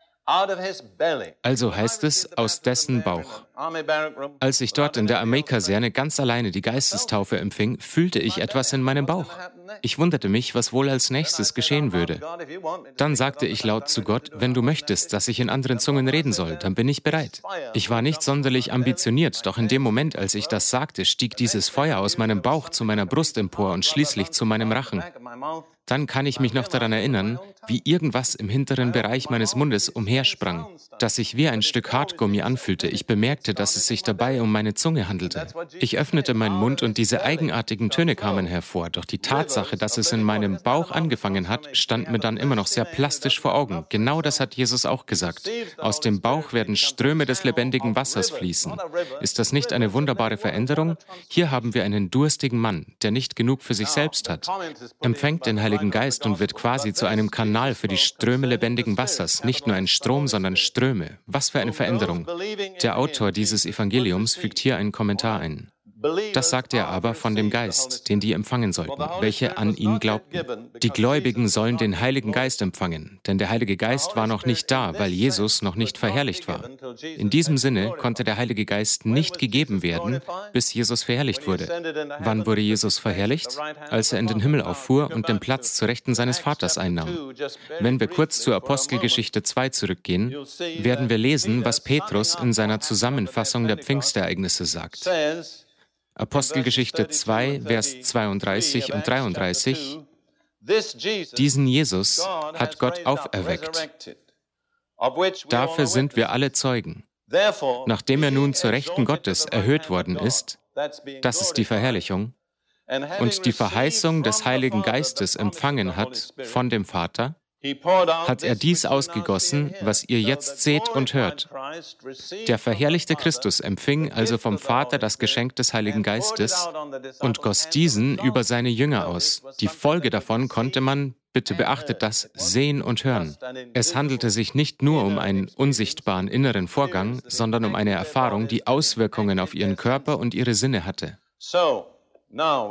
Also heißt es, aus dessen Bauch. Als ich dort in der Armee-Kaserne ganz alleine die Geistestaufe empfing, fühlte ich etwas in meinem Bauch. Ich wunderte mich, was wohl als nächstes geschehen würde. Dann sagte ich laut zu Gott: Wenn du möchtest, dass ich in anderen Zungen reden soll, dann bin ich bereit. Ich war nicht sonderlich ambitioniert, doch in dem Moment, als ich das sagte, stieg dieses Feuer aus meinem Bauch zu meiner Brust empor und schließlich zu meinem Rachen. Dann kann ich mich noch daran erinnern, wie irgendwas im hinteren Bereich meines Mundes umhersprang, das sich wie ein Stück Hartgummi anfühlte. Ich bemerkte, dass es sich dabei um meine Zunge handelte. Ich öffnete meinen Mund und diese eigenartigen Töne kamen hervor. Doch die Tatsache, dass es in meinem Bauch angefangen hat, stand mir dann immer noch sehr plastisch vor Augen. Genau das hat Jesus auch gesagt. Aus dem Bauch werden Ströme des lebendigen Wassers fließen. Ist das nicht eine wunderbare Veränderung? Hier haben wir einen durstigen Mann, der nicht genug für sich selbst hat, empfängt den Heiligen Geist und wird quasi zu einem Kanal für die Ströme lebendigen Wassers. Nicht nur ein Strom, sondern Ströme. Was für eine Veränderung. Der Autor dieses Evangeliums fügt hier einen Kommentar ein. Das sagt er aber von dem Geist, den die empfangen sollten, welche an ihn glaubten. Die Gläubigen sollen den Heiligen Geist empfangen, denn der Heilige Geist war noch nicht da, weil Jesus noch nicht verherrlicht war. In diesem Sinne konnte der Heilige Geist nicht gegeben werden, bis Jesus verherrlicht wurde. Wann wurde Jesus verherrlicht? Als er in den Himmel auffuhr und den Platz zur Rechten seines Vaters einnahm. Wenn wir kurz zur Apostelgeschichte zwei zurückgehen, werden wir lesen, was Petrus in seiner Zusammenfassung der Pfingstereignisse sagt. Apostelgeschichte zwei, Vers zweiunddreißig und dreiunddreißig. Diesen Jesus hat Gott auferweckt. Dafür sind wir alle Zeugen. Nachdem er nun zur Rechten Gottes erhöht worden ist, das ist die Verherrlichung, und die Verheißung des Heiligen Geistes empfangen hat von dem Vater, hat er dies ausgegossen, was ihr jetzt seht und hört. Der verherrlichte Christus empfing also vom Vater das Geschenk des Heiligen Geistes und goss diesen über seine Jünger aus. Die Folge davon konnte man, bitte beachtet das, sehen und hören. Es handelte sich nicht nur um einen unsichtbaren inneren Vorgang, sondern um eine Erfahrung, die Auswirkungen auf ihren Körper und ihre Sinne hatte.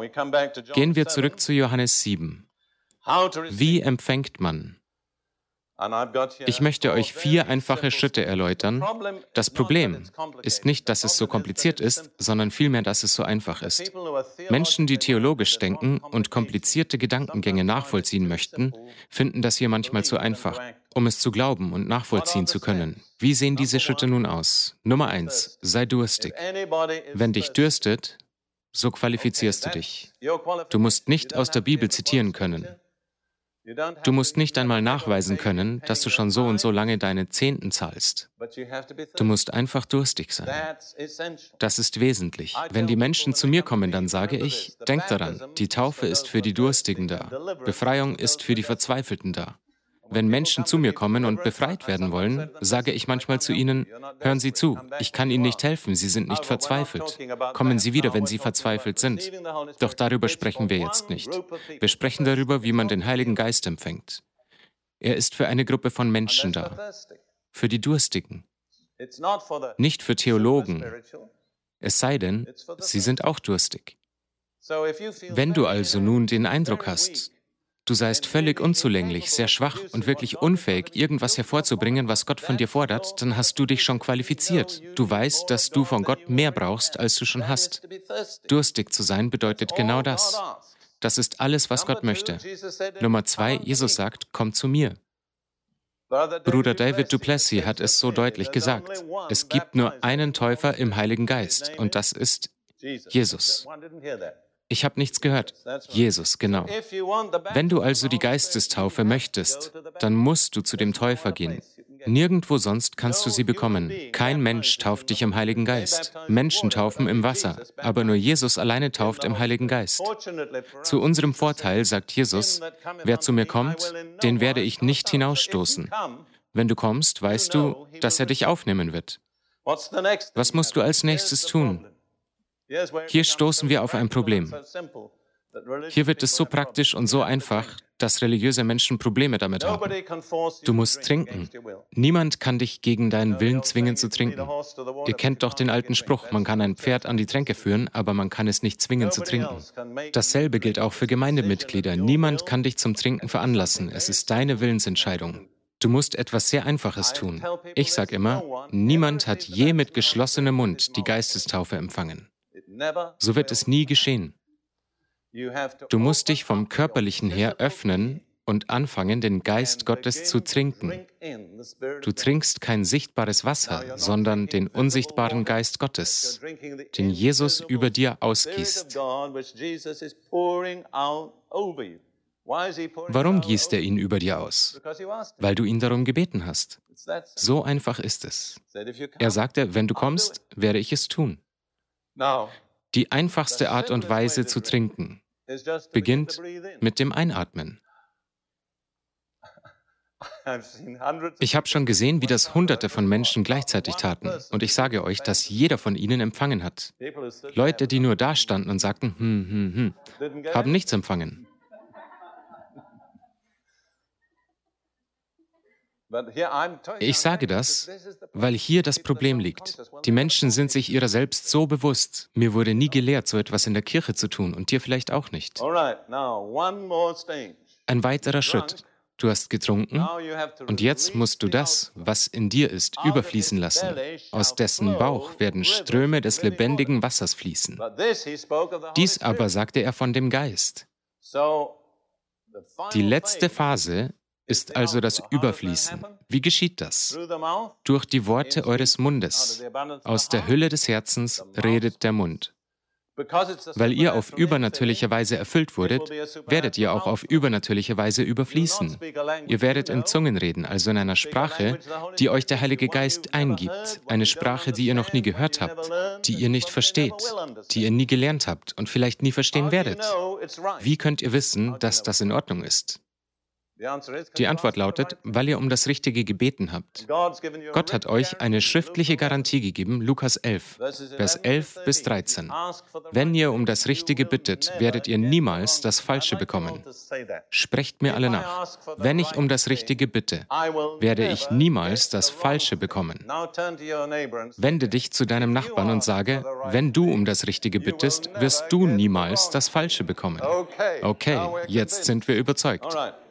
Gehen wir zurück zu Johannes sieben. Wie empfängt man? Ich möchte euch vier einfache Schritte erläutern. Das Problem ist nicht, dass es so kompliziert ist, sondern vielmehr, dass es so einfach ist. Menschen, die theologisch denken und komplizierte Gedankengänge nachvollziehen möchten, finden das hier manchmal zu einfach, um es zu glauben und nachvollziehen zu können. Wie sehen diese Schritte nun aus? Nummer eins, sei durstig. Wenn dich dürstet, so qualifizierst du dich. Du musst nicht aus der Bibel zitieren können. Du musst nicht einmal nachweisen können, dass du schon so und so lange deine Zehnten zahlst. Du musst einfach durstig sein. Das ist wesentlich. Wenn die Menschen zu mir kommen, dann sage ich, denkt daran, die Taufe ist für die Durstigen da. Befreiung ist für die Verzweifelten da. Wenn Menschen zu mir kommen und befreit werden wollen, sage ich manchmal zu ihnen, hören Sie zu, ich kann Ihnen nicht helfen, Sie sind nicht verzweifelt. Kommen Sie wieder, wenn Sie verzweifelt sind. Doch darüber sprechen wir jetzt nicht. Wir sprechen darüber, wie man den Heiligen Geist empfängt. Er ist für eine Gruppe von Menschen da, für die Durstigen, nicht für Theologen, es sei denn, sie sind auch durstig. Wenn du also nun den Eindruck hast, du seist völlig unzulänglich, sehr schwach und wirklich unfähig, irgendwas hervorzubringen, was Gott von dir fordert, dann hast du dich schon qualifiziert. Du weißt, dass du von Gott mehr brauchst, als du schon hast. Durstig zu sein bedeutet genau das. Das ist alles, was Gott möchte. Nummer zwei, Jesus sagt, komm zu mir. Bruder David du Plessis hat es so deutlich gesagt. Es gibt nur einen Täufer im Heiligen Geist und das ist Jesus. Ich habe nichts gehört. Jesus, genau. Wenn du also die Geistestaufe möchtest, dann musst du zu dem Täufer gehen. Nirgendwo sonst kannst du sie bekommen. Kein Mensch tauft dich im Heiligen Geist. Menschen taufen im Wasser, aber nur Jesus alleine tauft im Heiligen Geist. Zu unserem Vorteil sagt Jesus, wer zu mir kommt, den werde ich nicht hinausstoßen. Wenn du kommst, weißt du, dass er dich aufnehmen wird. Was musst du als nächstes tun? Hier stoßen wir auf ein Problem. Hier wird es so praktisch und so einfach, dass religiöse Menschen Probleme damit haben. Du musst trinken. Niemand kann dich gegen deinen Willen zwingen zu trinken. Ihr kennt doch den alten Spruch, man kann ein Pferd an die Tränke führen, aber man kann es nicht zwingen zu trinken. Dasselbe gilt auch für Gemeindemitglieder. Niemand kann dich zum Trinken veranlassen. Es ist deine Willensentscheidung. Du musst etwas sehr Einfaches tun. Ich sage immer, niemand hat je mit geschlossenem Mund die Geistestaufe empfangen. So wird es nie geschehen. Du musst dich vom Körperlichen her öffnen und anfangen, den Geist Gottes zu trinken. Du trinkst kein sichtbares Wasser, sondern den unsichtbaren Geist Gottes, den Jesus über dir ausgießt. Warum gießt er ihn über dir aus? Weil du ihn darum gebeten hast. So einfach ist es. Er sagte, wenn du kommst, werde ich es tun. Die einfachste Art und Weise zu trinken beginnt mit dem Einatmen. Ich habe schon gesehen, wie das Hunderte von Menschen gleichzeitig taten. Und ich sage euch, dass jeder von ihnen empfangen hat. Leute, die nur da standen und sagten, hm, hm, hm, haben nichts empfangen. Ich sage das, weil hier das Problem liegt. Die Menschen sind sich ihrer selbst so bewusst. Mir wurde nie gelehrt, so etwas in der Kirche zu tun und dir vielleicht auch nicht. Ein weiterer Schritt. Du hast getrunken und jetzt musst du das, was in dir ist, überfließen lassen. Aus dessen Bauch werden Ströme des lebendigen Wassers fließen. Dies aber sagte er von dem Geist. Die letzte Phase ist also das Überfließen. Wie geschieht das? Durch die Worte eures Mundes. Aus der Hülle des Herzens redet der Mund. Weil ihr auf übernatürliche Weise erfüllt wurdet, werdet ihr auch auf übernatürliche Weise überfließen. Ihr werdet in Zungen reden, also in einer Sprache, die euch der Heilige Geist eingibt. Eine Sprache, die ihr noch nie gehört habt, die ihr nicht versteht, die ihr nie gelernt habt und vielleicht nie verstehen werdet. Wie könnt ihr wissen, dass das in Ordnung ist? Die Antwort lautet, weil ihr um das Richtige gebeten habt. Gott hat euch eine schriftliche Garantie gegeben, Lukas elf, Vers elf bis dreizehn. Wenn ihr um das Richtige bittet, werdet ihr niemals das Falsche bekommen. Sprecht mir alle nach. Wenn ich um das Richtige bitte, werde ich niemals das Falsche bekommen. Wende dich zu deinem Nachbarn und sage, wenn du um das Richtige bittest, wirst du niemals das Falsche bekommen. Okay, jetzt sind wir überzeugt.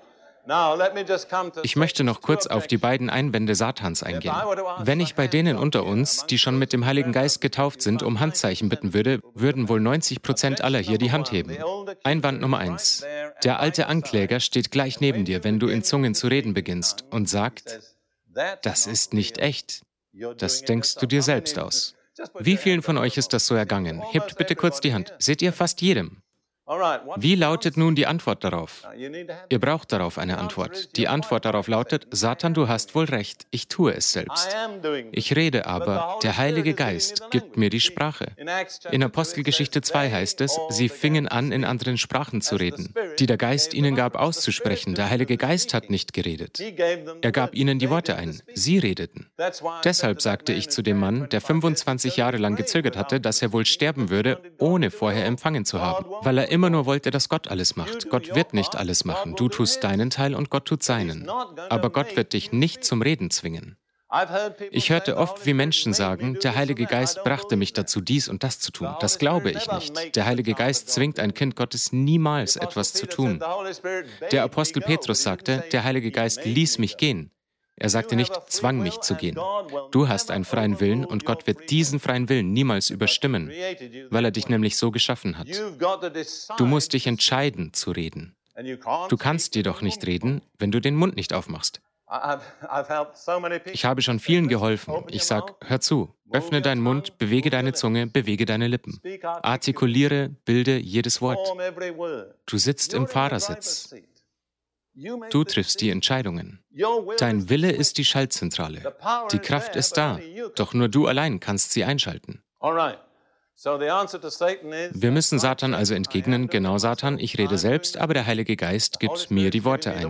Ich möchte noch kurz auf die beiden Einwände Satans eingehen. Wenn ich bei denen unter uns, die schon mit dem Heiligen Geist getauft sind, um Handzeichen bitten würde, würden wohl neunzig Prozent aller hier die Hand heben. Einwand Nummer eins. Der alte Ankläger steht gleich neben dir, wenn du in Zungen zu reden beginnst und sagt, das ist nicht echt. Das denkst du dir selbst aus. Wie vielen von euch ist das so ergangen? Hebt bitte kurz die Hand. Seht ihr fast jedem? Wie lautet nun die Antwort darauf? Ihr braucht darauf eine Antwort. Die Antwort darauf lautet, Satan, du hast wohl recht, ich tue es selbst. Ich rede aber, der Heilige Geist gibt mir die Sprache. In Apostelgeschichte zwei heißt es, sie fingen an, in anderen Sprachen zu reden, die der Geist ihnen gab auszusprechen. Der Heilige Geist hat nicht geredet. Er gab ihnen die Worte ein. Sie redeten. Deshalb sagte ich zu dem Mann, der fünfundzwanzig Jahre lang gezögert hatte, dass er wohl sterben würde, ohne vorher empfangen zu haben, weil er immer nur wollte, dass Gott alles macht. Gott wird nicht alles machen. Du tust deinen Teil und Gott tut seinen. Aber Gott wird dich nicht zum Reden zwingen. Ich hörte oft, wie Menschen sagen, der Heilige Geist brachte mich dazu, dies und das zu tun. Das glaube ich nicht. Der Heilige Geist zwingt ein Kind Gottes niemals, etwas zu tun. Der Apostel Petrus sagte, der Heilige Geist ließ mich gehen. Er sagte nicht, zwang mich zu gehen. Du hast einen freien Willen und Gott wird diesen freien Willen niemals überstimmen, weil er dich nämlich so geschaffen hat. Du musst dich entscheiden, zu reden. Du kannst jedoch nicht reden, wenn du den Mund nicht aufmachst. Ich habe schon vielen geholfen. Ich sage, hör zu, öffne deinen Mund, bewege deine Zunge, bewege deine Lippen. Artikuliere, bilde jedes Wort. Du sitzt im Fahrersitz. Du triffst die Entscheidungen. Dein Wille ist die Schaltzentrale. Die Kraft ist da, doch nur du allein kannst sie einschalten. Wir müssen Satan also entgegnen, genau Satan, ich rede selbst, aber der Heilige Geist gibt mir die Worte ein.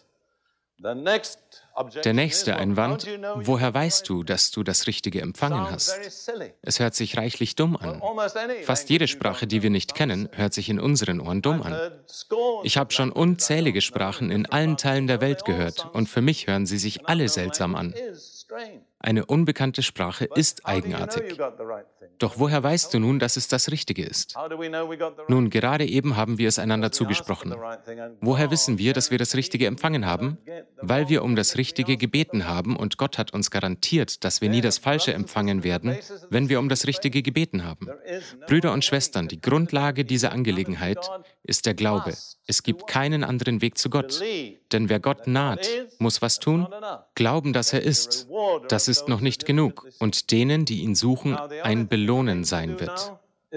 Der nächste Einwand, woher weißt du, dass du das Richtige empfangen hast? Es hört sich reichlich dumm an. Fast jede Sprache, die wir nicht kennen, hört sich in unseren Ohren dumm an. Ich habe schon unzählige Sprachen in allen Teilen der Welt gehört und für mich hören sie sich alle seltsam an. Eine unbekannte Sprache ist eigenartig. Doch woher weißt du nun, dass es das Richtige ist? Nun, gerade eben haben wir es einander zugesprochen. Woher wissen wir, dass wir das Richtige empfangen haben? Weil wir um das Richtige gebeten haben und Gott hat uns garantiert, dass wir nie das Falsche empfangen werden, wenn wir um das Richtige gebeten haben. Brüder und Schwestern, die Grundlage dieser Angelegenheit ist der Glaube. Es gibt keinen anderen Weg zu Gott. Denn wer Gott naht, muss was tun? Glauben, dass er ist. Das ist noch nicht genug. Und denen, die ihn suchen, ein Belohnen sein wird.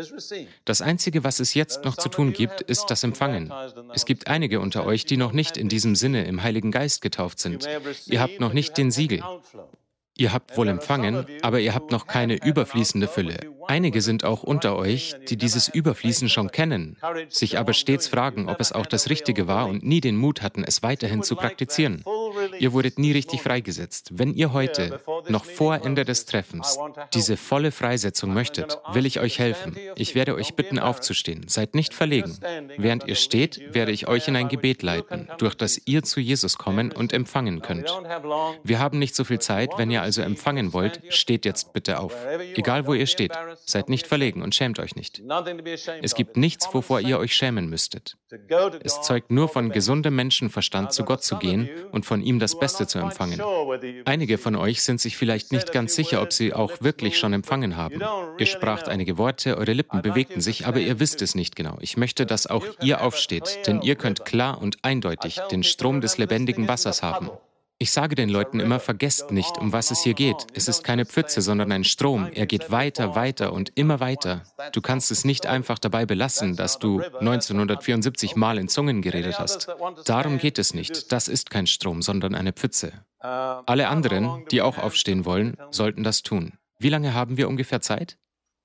Das Einzige, was es jetzt noch zu tun gibt, ist das Empfangen. Es gibt einige unter euch, die noch nicht in diesem Sinne im Heiligen Geist getauft sind. Ihr habt noch nicht den Siegel. Ihr habt wohl empfangen, aber ihr habt noch keine überfließende Fülle. Einige sind auch unter euch, die dieses Überfließen schon kennen, sich aber stets fragen, ob es auch das Richtige war und nie den Mut hatten, es weiterhin zu praktizieren. Ihr wurdet nie richtig freigesetzt. Wenn ihr heute, noch vor Ende des Treffens, diese volle Freisetzung möchtet, will ich euch helfen. Ich werde euch bitten, aufzustehen. Seid nicht verlegen. Während ihr steht, werde ich euch in ein Gebet leiten, durch das ihr zu Jesus kommen und empfangen könnt. Wir haben nicht so viel Zeit, wenn ihr also empfangen wollt, steht jetzt bitte auf. Egal, wo ihr steht. Seid nicht verlegen und schämt euch nicht. Es gibt nichts, wovor ihr euch schämen müsstet. Es zeugt nur von gesundem Menschenverstand, zu Gott zu gehen und von ihm das Beste zu empfangen. Einige von euch sind sich vielleicht nicht ganz sicher, ob sie auch wirklich schon empfangen haben. Ihr spracht einige Worte, eure Lippen bewegten sich, aber ihr wisst es nicht genau. Ich möchte, dass auch ihr aufsteht, denn ihr könnt klar und eindeutig den Strom des lebendigen Wassers haben. Ich sage den Leuten immer, vergesst nicht, um was es hier geht. Es ist keine Pfütze, sondern ein Strom. Er geht weiter, weiter und immer weiter. Du kannst es nicht einfach dabei belassen, dass du neunzehnhundertvierundsiebzig Mal in Zungen geredet hast. Darum geht es nicht. Das ist kein Strom, sondern eine Pfütze. Alle anderen, die auch aufstehen wollen, sollten das tun. Wie lange haben wir ungefähr Zeit?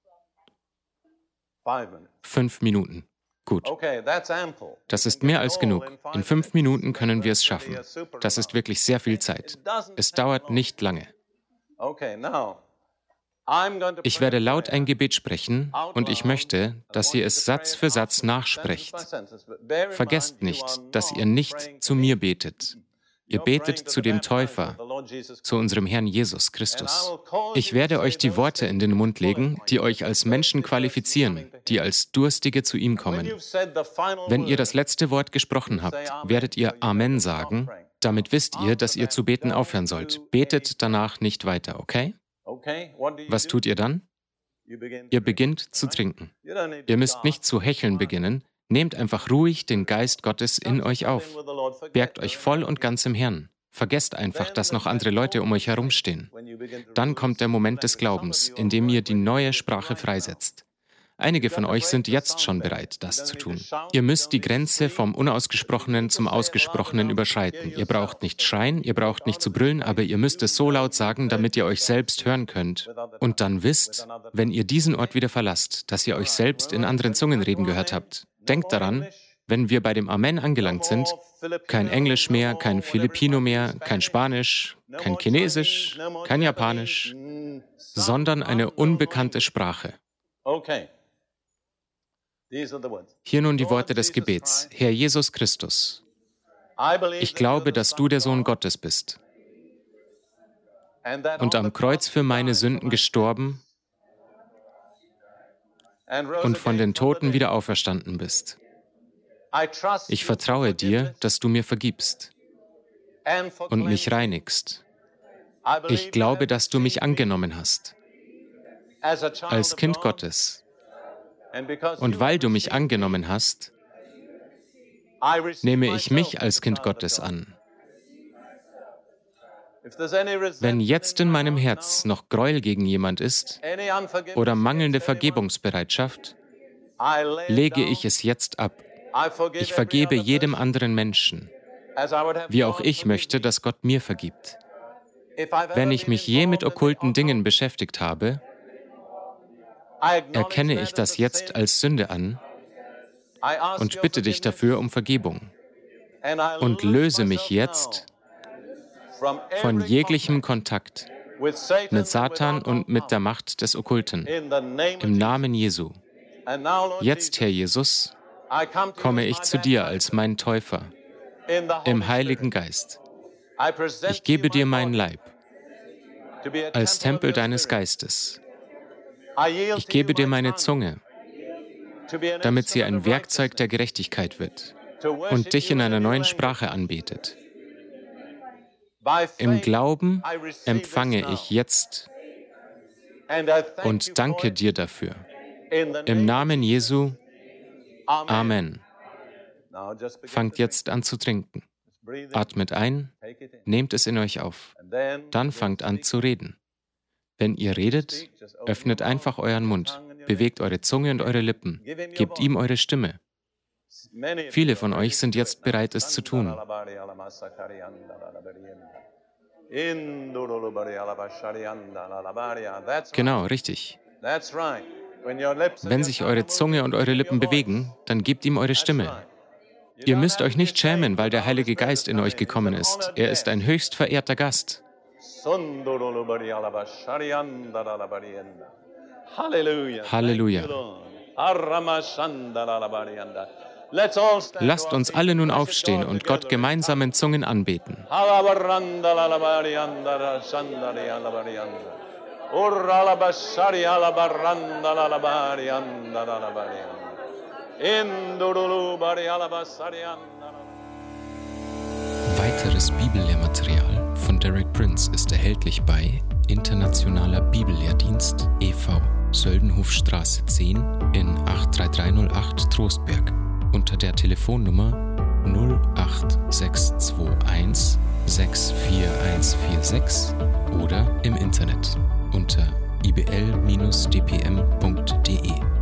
Fünf Minuten. Gut. Das ist mehr als genug. In fünf Minuten können wir es schaffen. Das ist wirklich sehr viel Zeit. Es dauert nicht lange. Ich werde laut ein Gebet sprechen und ich möchte, dass ihr es Satz für Satz nachsprecht. Vergesst nicht, dass ihr nicht zu mir betet. Ihr betet zu dem Täufer, zu unserem Herrn Jesus Christus. Ich werde euch die Worte in den Mund legen, die euch als Menschen qualifizieren, die als Durstige zu ihm kommen. Wenn ihr das letzte Wort gesprochen habt, werdet ihr Amen sagen. Damit wisst ihr, dass ihr zu beten aufhören sollt. Betet danach nicht weiter, okay? Was tut ihr dann? Ihr beginnt zu trinken. Ihr müsst nicht zu hecheln beginnen. Nehmt einfach ruhig den Geist Gottes in euch auf. Bergt euch voll und ganz im Herrn. Vergesst einfach, dass noch andere Leute um euch herumstehen. Dann kommt der Moment des Glaubens, in dem ihr die neue Sprache freisetzt. Einige von euch sind jetzt schon bereit, das zu tun. Ihr müsst die Grenze vom Unausgesprochenen zum Ausgesprochenen überschreiten. Ihr braucht nicht schreien, ihr braucht nicht zu brüllen, aber ihr müsst es so laut sagen, damit ihr euch selbst hören könnt. Und dann wisst, wenn ihr diesen Ort wieder verlasst, dass ihr euch selbst in anderen Zungen reden gehört habt. Denkt daran, wenn wir bei dem Amen angelangt sind, kein Englisch mehr, kein Filipino mehr, kein Spanisch, kein Chinesisch, kein Japanisch, sondern eine unbekannte Sprache. Hier nun die Worte des Gebets. Herr Jesus Christus, ich glaube, dass du der Sohn Gottes bist und am Kreuz für meine Sünden gestorben und von den Toten wieder auferstanden bist. Ich vertraue dir, dass du mir vergibst und mich reinigst. Ich glaube, dass du mich angenommen hast als Kind Gottes. Und weil du mich angenommen hast, nehme ich mich als Kind Gottes an. Wenn jetzt in meinem Herz noch Gräuel gegen jemand ist oder mangelnde Vergebungsbereitschaft, lege ich es jetzt ab. Ich vergebe jedem anderen Menschen, wie auch ich möchte, dass Gott mir vergibt. Wenn ich mich je mit okkulten Dingen beschäftigt habe, erkenne ich das jetzt als Sünde an und bitte dich dafür um Vergebung und löse mich jetzt von jeglichem Kontakt mit Satan und mit der Macht des Okkulten. Im Namen Jesu. Jetzt, Herr Jesus, komme ich zu dir als mein Täufer im Heiligen Geist. Ich gebe dir meinen Leib als Tempel deines Geistes. Ich gebe dir meine Zunge, damit sie ein Werkzeug der Gerechtigkeit wird und dich in einer neuen Sprache anbetet. Im Glauben empfange ich jetzt und danke dir dafür. Im Namen Jesu, Amen. Fangt jetzt an zu trinken. Atmet ein, nehmt es in euch auf. Dann fangt an zu reden. Wenn ihr redet, öffnet einfach euren Mund, bewegt eure Zunge und eure Lippen, gebt ihm eure Stimme. Viele von euch sind jetzt bereit, es zu tun. Genau, richtig. Wenn sich eure Zunge und eure Lippen bewegen, dann gebt ihm eure Stimme. Ihr müsst euch nicht schämen, weil der Heilige Geist in euch gekommen ist. Er ist ein höchst verehrter Gast. Halleluja. Lasst uns alle nun aufstehen und Gott gemeinsam in Zungen anbeten. Weiteres Bibellehrmaterial von Derek Prince ist erhältlich bei Internationaler Bibellehrdienst e V, Söldenhofstraße zehn in acht drei drei null acht Trostberg unter der Telefonnummer null acht sechs zwei eins sechs vier eins vier sechs oder im Internet unter i b l Bindestrich d p m punkt d e.